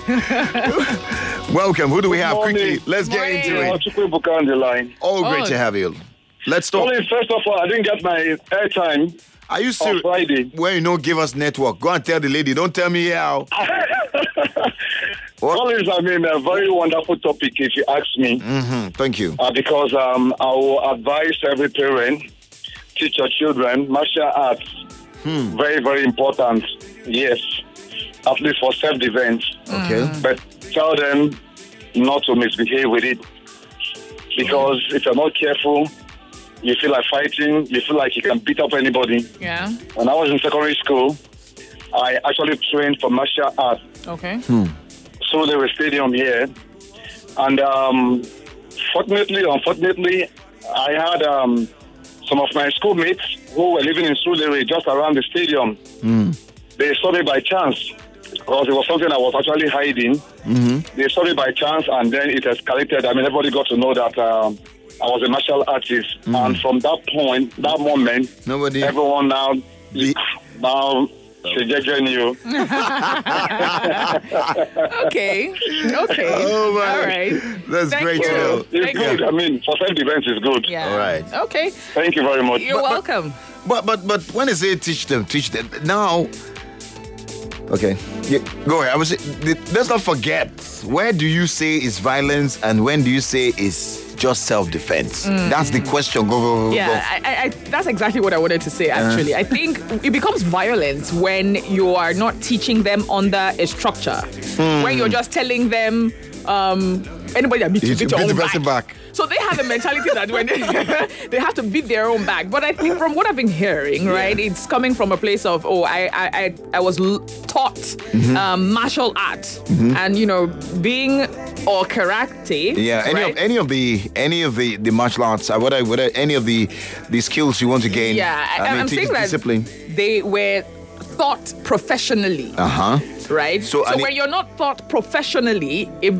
Welcome. Who do we have? Quickly, let's get into it.
On the line.
Oh, great to have you. Let's talk.
Colin, first of all, I didn't get my airtime.
Are you serious?
On Friday.
When you don't give us network, go and tell the lady. Don't tell me how.
Collins, I mean, a very wonderful topic, if you ask me.
Mm-hmm. Thank you.
Because I will advise every parent, teach your children martial arts. Very, very important. Yes, at least for self-defense.
Okay.
But tell them not to misbehave with it. Because if you're not careful, you feel like fighting, you feel like you can beat up anybody.
Yeah.
When I was in secondary school, I actually trained for martial arts.
Okay.
So there was a stadium here. And unfortunately, I had some of my schoolmates who were living in Sulere just around the stadium. They saw me by chance because it was something I was actually hiding. They saw me by chance and then it escalated. I mean, everybody got to know that I was a martial artist. And from that point, that moment, everyone now suggesting you.
Okay.
Oh, man.
All right.
That's
Thank
great
you.
to know.
It's good. I mean, for self-defense, it's good.
Yeah.
All right.
Okay.
Thank you very much.
You're welcome.
But when they say teach them now. Okay, go ahead. I was. Let's not forget. Where do you say is violence, and when do you say is just self-defense? That's the question. Go.
Yeah, I that's exactly what I wanted to say. Actually, I think it becomes violence when you are not teaching them under a structure. When you're just telling them, anybody that beats you, beat your own back. So they have a mentality that when they have to beat their own back. But I think from what I've been hearing, right, it's coming from a place of, I was taught martial art and, being or karate.
Yeah, any of the martial arts, whatever any of the skills you want to gain.
Yeah, I'm saying that
discipline.
They were taught professionally. Right? So when you're not taught professionally, it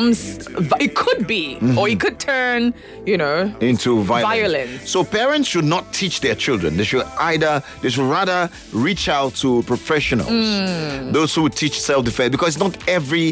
could be, or it could turn,
into violence. So parents should not teach their children. They should rather reach out to professionals, those who teach self-defense, because it's not every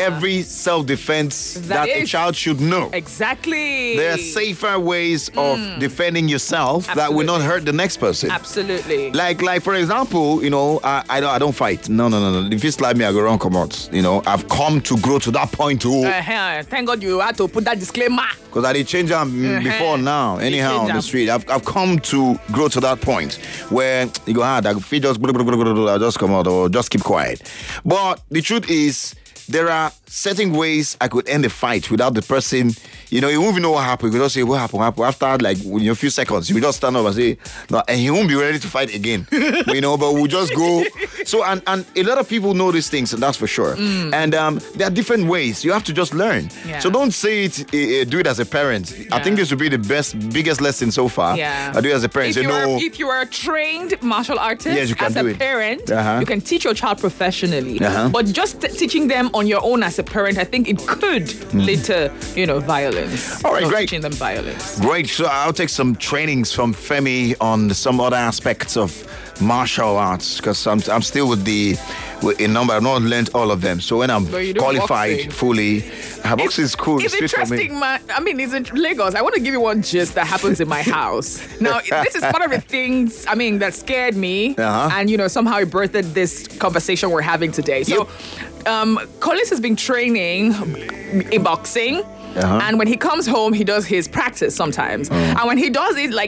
self-defense that a child should know.
Exactly.
There are safer ways of defending yourself that will not hurt the next person.
Absolutely.
Like for example, I don't fight. No. If you slap me, I go wrong, come out. I've come to grow to that point too.
Thank God you had to put that disclaimer.
Because I did change them before now. Anyhow, on the street, I've come to grow to that point where you go hard. I feel just I'll just come out or just keep quiet. But the truth is, there are certain ways I could end the fight without the person, you won't even know what happened. You could just say, what happened? After a few seconds, you just stand up and say, no, and he won't be ready to fight again. But we'll just go. So, and a lot of people know these things, and that's for sure. And there are different ways. You have to just learn.
Yeah.
So don't say it, do it as a parent. Yeah. I think this would be the biggest lesson so far.
Yeah.
I do it as a parent.
If you are a trained martial artist,
yes, you can
as a parent, you can teach your child professionally. But just teaching them on your own as a parent, I think it could lead to, violence.
All right, great.
Teaching them violence.
Great. So I'll take some trainings from Femi on some other aspects of martial arts, because I'm still with a number. I've not learned all of them. So when I'm qualified fully, boxing is cool.
It's interesting, man. I mean, it's in Lagos. I want to give you one gist that happens in my house. Now, this is one of the things, that scared me. And, somehow it birthed this conversation we're having today. So, Collins has been training in boxing. And when he comes home, he does his practice sometimes. And when he does it,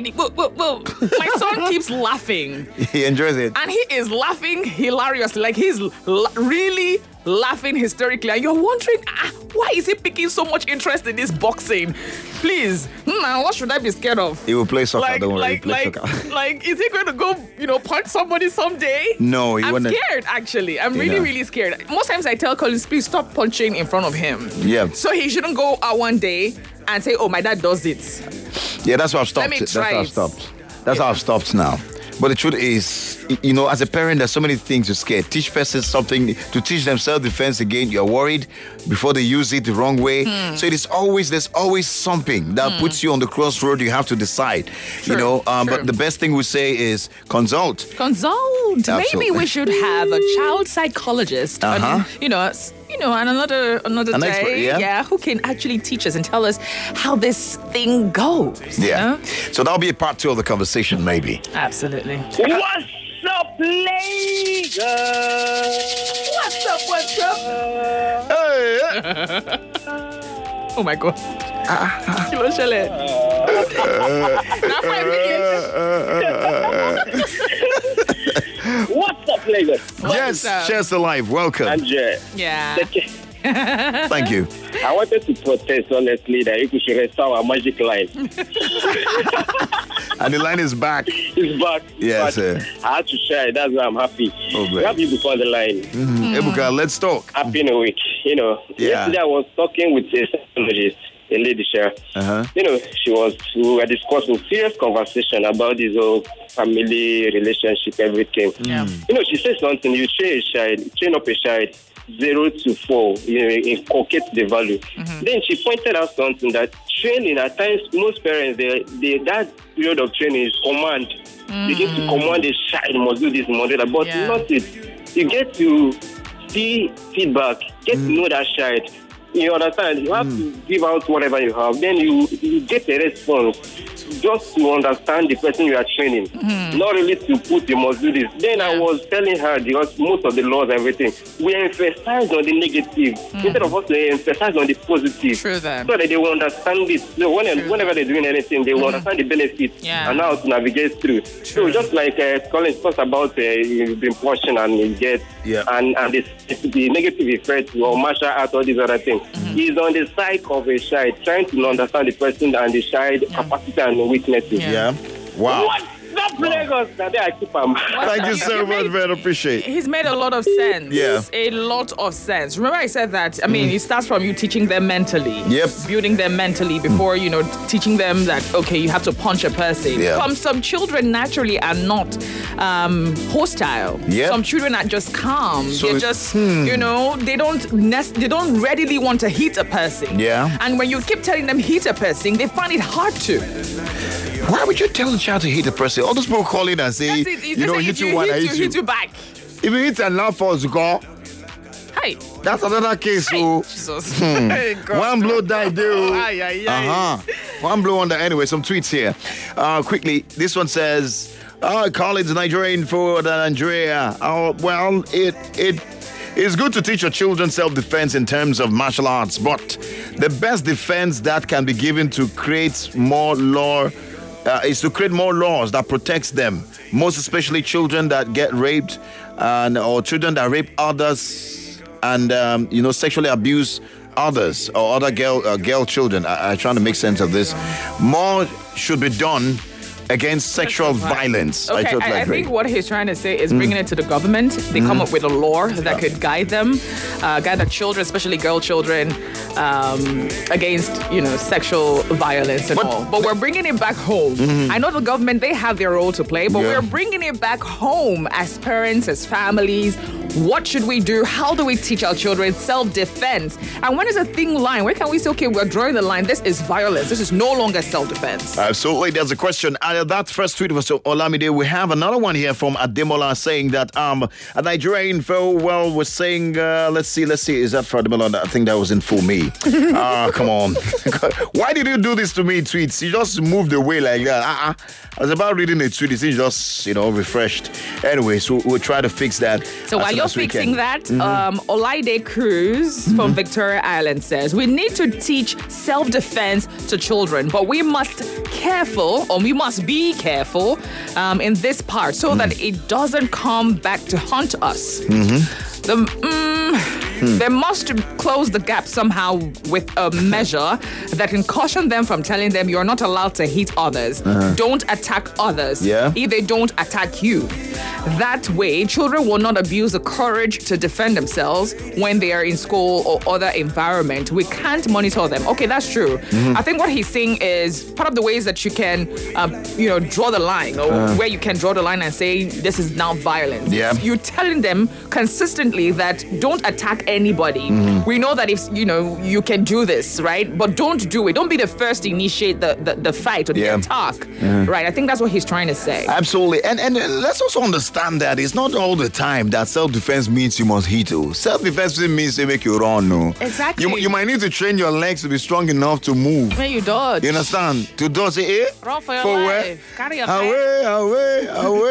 my son keeps laughing.
He enjoys it.
And he is laughing hilariously. Like, he's really laughing hysterically. And you're wondering, why is he picking so much interest in this boxing? Please, what should I be scared of?
He will play soccer, don't worry.
Soccer. Is he going to go, punch somebody someday?
No,
I'm scared, actually. I'm really scared. Most times I tell Collins, please stop punching in front of him.
Yeah.
So he shouldn't go out one day and say, oh, my dad does it.
Yeah, that's why I've stopped.
That's how
I've stopped now. But the truth is, as a parent, there's so many things you're scared. Teach persons something, to teach them self-defense again. You're worried before they use it the wrong way. So there's always something that puts you on the crossroad. You have to decide, But the best thing we say is consult.
Maybe we should have a child psychologist, and another day,
expert, yeah,
who can actually teach us and tell us how this thing goes.
Yeah. So that'll be a part 2 of the conversation, maybe.
Absolutely.
What's up, Lagos?
What's up? Hey. Oh my God. What's
up, Lagos?
Yes, Chester Live. Welcome.
Yeah.
Thank you.
I wanted to protest, honestly, that you should restore our magic line.
And the line is back.
It's back.
Yes, sir.
I had to share. That's why I'm happy.
Oh, great.
Happy before the line.
Ebuka, let's talk.
Happy New Week. Yesterday I was talking with a psychologist, a lady share. We were discussing serious conversation about this whole family relationship, everything. She said something, you train up a child 0 to 4, inculcate the value. Then she pointed out something that training, at times, most parents, that period of training is command. You get to command a child, must do this, must do that, but not it. You get to see feedback, get to know that child. You understand? You have to give out whatever you have. Then you get a response just to understand the person you are training. Not really to put, you must do this. Then I was telling her, because most of the laws, everything, we emphasize on the negative instead of us to emphasize on the positive.
True that.
So that they will understand it. So whenever they're doing anything, they will understand the benefits and how to navigate through. True. So just like Colin talks about being portion and get and the negative effect or martial art, all these other things. He's on the side of a child, trying to understand the person and the child capacity and weaknesses.
Wow.
Stop Lagos. I keep him.
Thank you so much, man. Appreciate it.
He's made a lot of sense.
Yeah.
A lot of sense. Remember I said that, it starts from you teaching them mentally.
Yep.
Building them mentally before, teaching them that, okay, you have to punch a person.
Yeah.
Some children naturally are not hostile.
Yep.
Some children are just calm.
So
they're just, they don't readily want to hit a person.
Yeah.
And when you keep telling them hit a person, they find it hard to.
Why would you tell a child to hit a person? All those people call in and say, hit you
back.
If you hit enough for us to go,
hey,
that's another case.
Jesus.
One blow died, dude. One blow on the. Anyway, some tweets here. Quickly, this one says, college Nigerian for Nigeria. It's good to teach your children self-defense in terms of martial arts, but the best defense that can be given to create more law is to create more laws that protects them, most especially children that get raped or children that rape others and sexually abuse others or other girl children. I'm trying to make sense of this. More should be done against sexual violence.
Okay, I think what he's trying to say is bringing it to the government. They come up with a law that could guide them, guide the children, especially girl children, against, sexual violence and all. But we're bringing it back home. I know the government, they have their role to play, but we're bringing it back home as parents, as families. What should we do? How do we teach our children self-defense? And when is a thin line? Where can we say, okay, we're drawing the line. This is violence. This is no longer self-defense.
Absolutely. There's a question. That first tweet was from Olamide. We have another one here from Ademola saying that a Nigerian info, was saying, let's see. Is that for Ademola? I think that was in for me. Come on. Why did you do this to me, tweets? You just moved away like that. I was about reading the tweet. It's just, refreshed. Anyway, so we'll try to fix that.
So while you're fixing that, Olaide Cruz from Victoria Island says, we need to teach self-defense to children, but we must be careful in this part so that it doesn't come back to haunt us. They must close the gap somehow with a measure that can caution them from telling them you're not allowed to hit others. Don't attack others if they don't attack you. That way, children will not abuse the courage to defend themselves when they are in school or other environment. We can't monitor them. Okay, that's true. I think what he's saying is part of the ways that you can, draw the line or where you can draw the line and say this is now violence. You're telling them consistently that don't attack anybody. We know that if you can do this, right? But don't do it. Don't be the first to initiate the fight or the attack. Right? I think that's what he's trying to say.
Absolutely. And let's also understand understand that it's not all the time that self-defense means you must hit. Self-defense means they make you run. No.
Exactly.
You might need to train your legs to be strong enough to move.
When you dodge.
You understand? To dodge,
run for your life.
Where?
Carry your
away.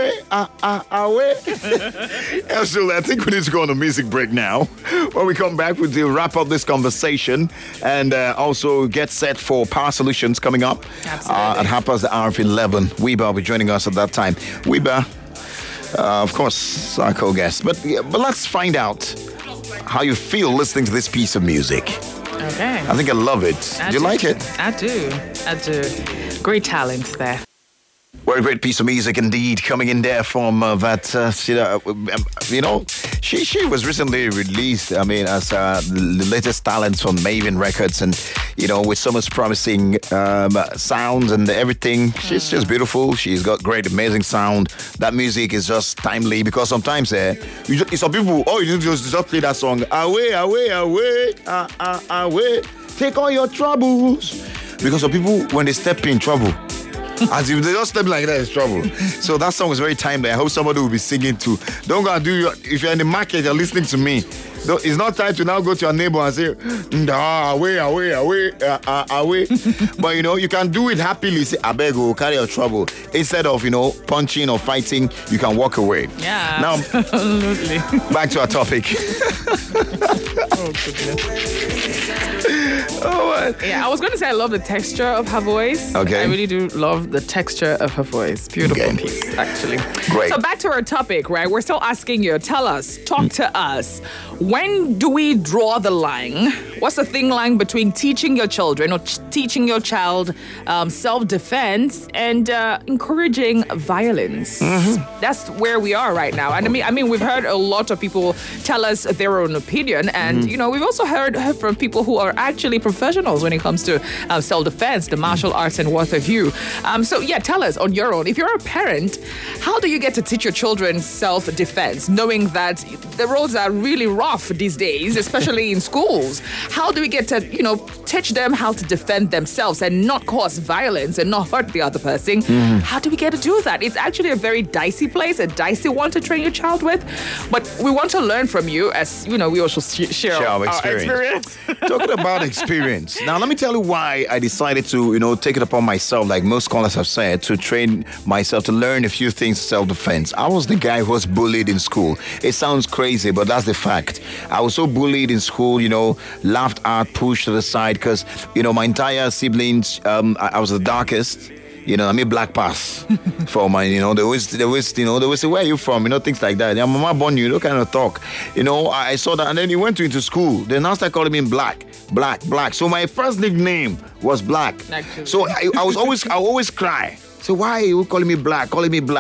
So I think we need to go on a music break now. When we come back, we'll wrap up this conversation and also get set for Power Solutions coming up at 11:30. Weber will be joining us at that time. Weber, of course, our co-guest. But let's find out how you feel listening to this piece of music.
Okay.
I think I love it. Do you like it?
I do. Great talent there.
Well, a great piece of music indeed coming in there from she was recently released, as the latest talent from Maven Records, and, with so much promising sounds and everything. She's just beautiful. She's got great, amazing sound. That music is just timely because sometimes some people, you just play that song, away, take all your troubles. Because some people, when they step in trouble, as if they just step like that, it's trouble. So that song was very timely. I hope somebody will be singing too. Don't go and if you're in the market, you're listening to me. It's not time to now go to your neighbor and say, away. But, you can do it happily. Say, I beg you, carry your trouble. Instead of, punching or fighting, you can walk away.
Yeah,
now,
absolutely.
Back to our topic.
Oh, goodness. Yeah, I was going to say I love the texture of her voice.
Okay.
I really do love the texture of her voice. Beautiful piece, actually.
Great.
So back to our topic, right? We're still asking you, talk to us. When do we draw the line? What's the thin line between teaching your children or teaching your child self-defense and encouraging violence? Mm-hmm. That's where we are right now. And I mean, we've heard a lot of people tell us their own opinion, and we've also heard from people who are actually professionals when it comes to self-defense, the martial arts, and what have you. Tell us on your own. If you're a parent, how do you get to teach your children self-defense, knowing that the roads are really rough these days, especially in schools? How do we get to, teach them how to defend themselves and not cause violence and not hurt the other person? How do we get to do that? It's actually a very dicey place, a dicey one to train your child with. But we want to learn from you, as, we also share our experience.
Talking about experience. Now, let me tell you why I decided to, take it upon myself, like most scholars have said, to train myself to learn a few things self-defense. I was the guy who was bullied in school. It sounds crazy, but that's the fact. I was so bullied in school, laughed at, pushed to the side, because, my entire siblings, I was the darkest. Black pass for my, they always say, where are you from? Things like that. Mama born you, kind of talk. I saw that, and then he went into school. They now start calling me Black. So my first nickname was Black.
Actually.
So I always cry. So why are you calling me Black?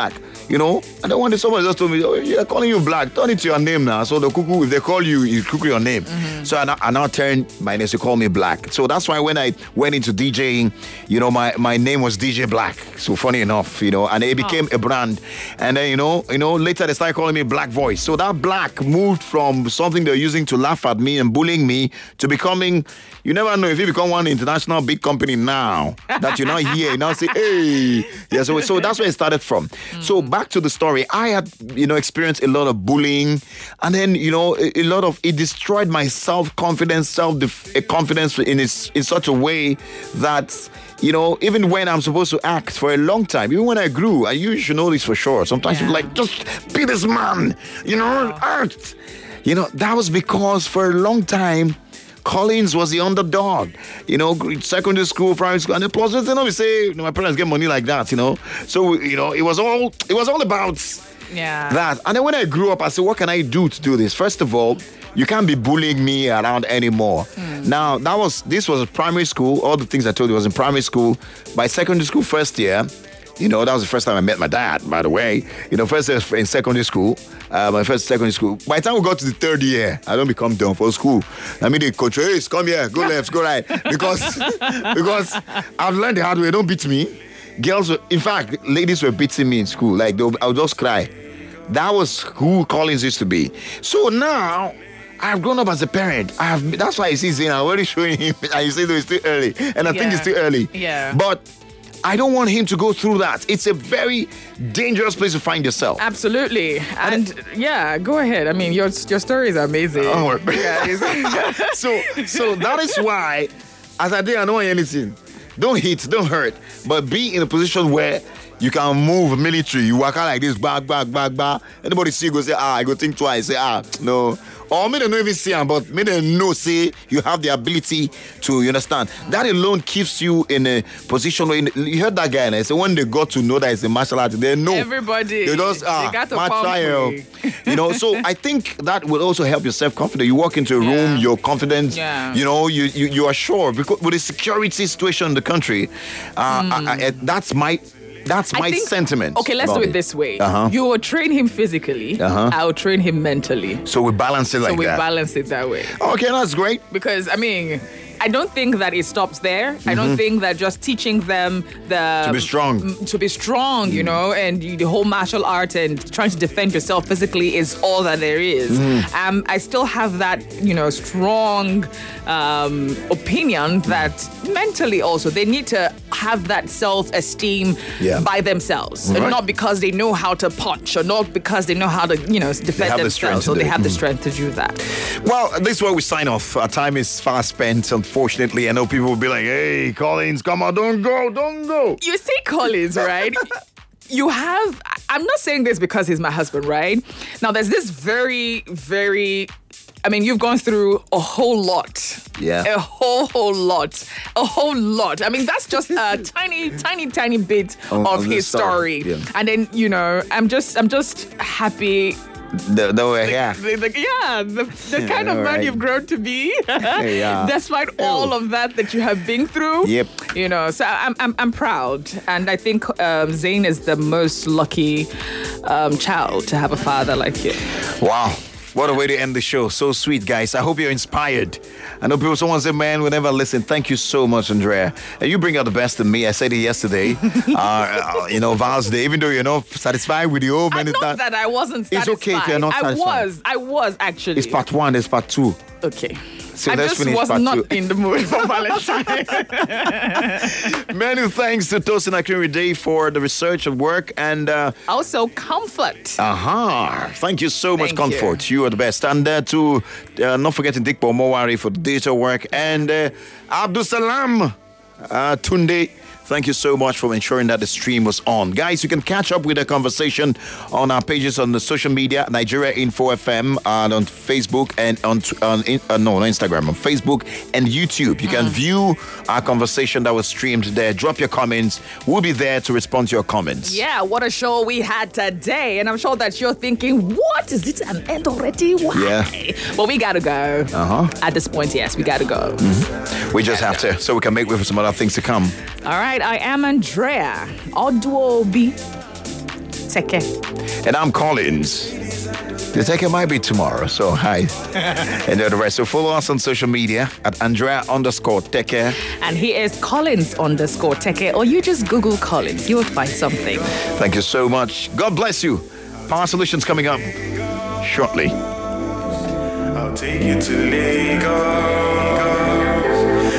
I don't want somebody just told me, you're calling you Black. Turn it to your name now. So the cuckoo, if they call you, you cuckoo your name. Mm-hmm. So I now turned my name to call me Black. So that's why when I went into DJing, my name was DJ Black. So funny enough, and it became a brand. And then, later they started calling me Black Voice. So that Black moved from something they're using to laugh at me and bullying me to becoming, you never know, if you become one international big company now that you're not here, you now say, hey. Yeah, so that's where it started from. So back to the story. I had, experienced a lot of bullying, and then, it destroyed my self-confidence, confidence in such a way that, even when I'm supposed to act for a long time, even when I grew, you should know this for sure. Sometimes you're like, just be this man, act. That was because for a long time, Collins was the underdog, secondary school, primary school, and plus, we say, my parents get money like that, So, it was all about that. And then when I grew up, I said, what can I do to do this? First of all, you can't be bullying me around anymore. Now, this was primary school. All the things I told you was in primary school. By secondary school, first year, that was the first time I met my dad, by the way. First year in secondary school, my first secondary school. By the time we got to the third year, I don't become done for school. The coach, hey, come here, go left, go right. Because I've learned the hard way. Don't beat me. Ladies were beating me in school. Like, I would just cry. That was who Collins used to be. So now, I've grown up as a parent. That's why I see Zane. I'm already showing him. I say, it's too early. And I think it's too early.
Yeah.
But I don't want him to go through that. It's a very dangerous place to find yourself.
Absolutely. And yeah, go ahead. I mean, your story is amazing.
Oh, guys. so that is why, as I don't know anything, don't hit, don't hurt, but be in a position where you can move military. You walk out like this, back. Anybody see you go say, I go think twice. Say, no. Or me don't even see him, but me don't know, say, you have the ability to, you understand. That alone keeps you in a position where, you heard that guy, and I say, when they got to know that it's a martial art, they know.
Everybody.
They just,
they got to
trial. You know, so I think that will also help your self-confidence. You walk into a room, you're confident, you know, you are sure. Because with the security situation in the country, that's my sentiment.
Okay, let's do it this way. You will train him physically. I'll train him mentally.
So we balance it like that.
So we balance it that way.
Okay, that's great.
Because, I mean, I don't think that it stops there. I don't think that just teaching them to be strong, you know, and the whole martial art and trying to defend yourself physically is all that there is. I still have that, you know, strong opinion that mentally also they need to have that self-esteem by themselves, and not because they know how to punch or not because they know how to, you know, defend themselves. So they have the strength to do that.
Well, this is where we sign off. Our time is fast spent. Unfortunately, I know people will be like, hey, Collins, come on, don't go.
You see Collins, right? I'm not saying this because he's my husband, right? Now, there's this very, very, I mean, you've gone through a whole lot.
Yeah.
A whole lot. I mean, that's just a tiny bit of his story.
Yeah.
And then, you know, I'm just happy.
The
kind of man you've grown to be, despite all of that you have been through.
Yep.
You know, so I'm proud, and I think Zane is the most lucky child to have a father like you.
Wow. What a way to end the show. So sweet, guys. I hope you're inspired. I know someone said, man, we never listen. Thank you so much, Andrea. And you bring out the best in me. I said it yesterday. You know, Val's Day. Even though you're not satisfied with the old man.
Not that I wasn't satisfied.
It's okay if you're not satisfied.
I was actually.
It's part 1, there's part 2.
Okay.
So
I just was not in the mood for Valentine.
Many thanks to Tosin Akinride for the research and work and
also comfort.
Thank you so much, Comfort. You are the best. And to not forgetting Dikpo Mowari for the data work and Abdul Salam Tunde. Thank you so much for ensuring that the stream was on. Guys, you can catch up with the conversation on our pages on the social media, Nigeria Info FM, and on Facebook and on Instagram, on Facebook and YouTube. You can view our conversation that was streamed there. Drop your comments. We'll be there to respond to your comments.
Yeah, what a show we had today. And I'm sure that you're thinking, what? Is it an end already? Why?
Yeah.
Well, we got to go. At this point, yes, we got to go.
We just have to, so we can make way for some other things to come.
All right, I am Andrea. Oduobi Teke.
And I'm Collins. The Teke might be tomorrow, so hi. And the rest. So follow us on social media at Andrea_Teke.
And he is Collins_Teke. Or you just Google Collins. You will find something.
Thank you so much. God bless you. Power Solutions coming up shortly.
I'll take you to Lagos.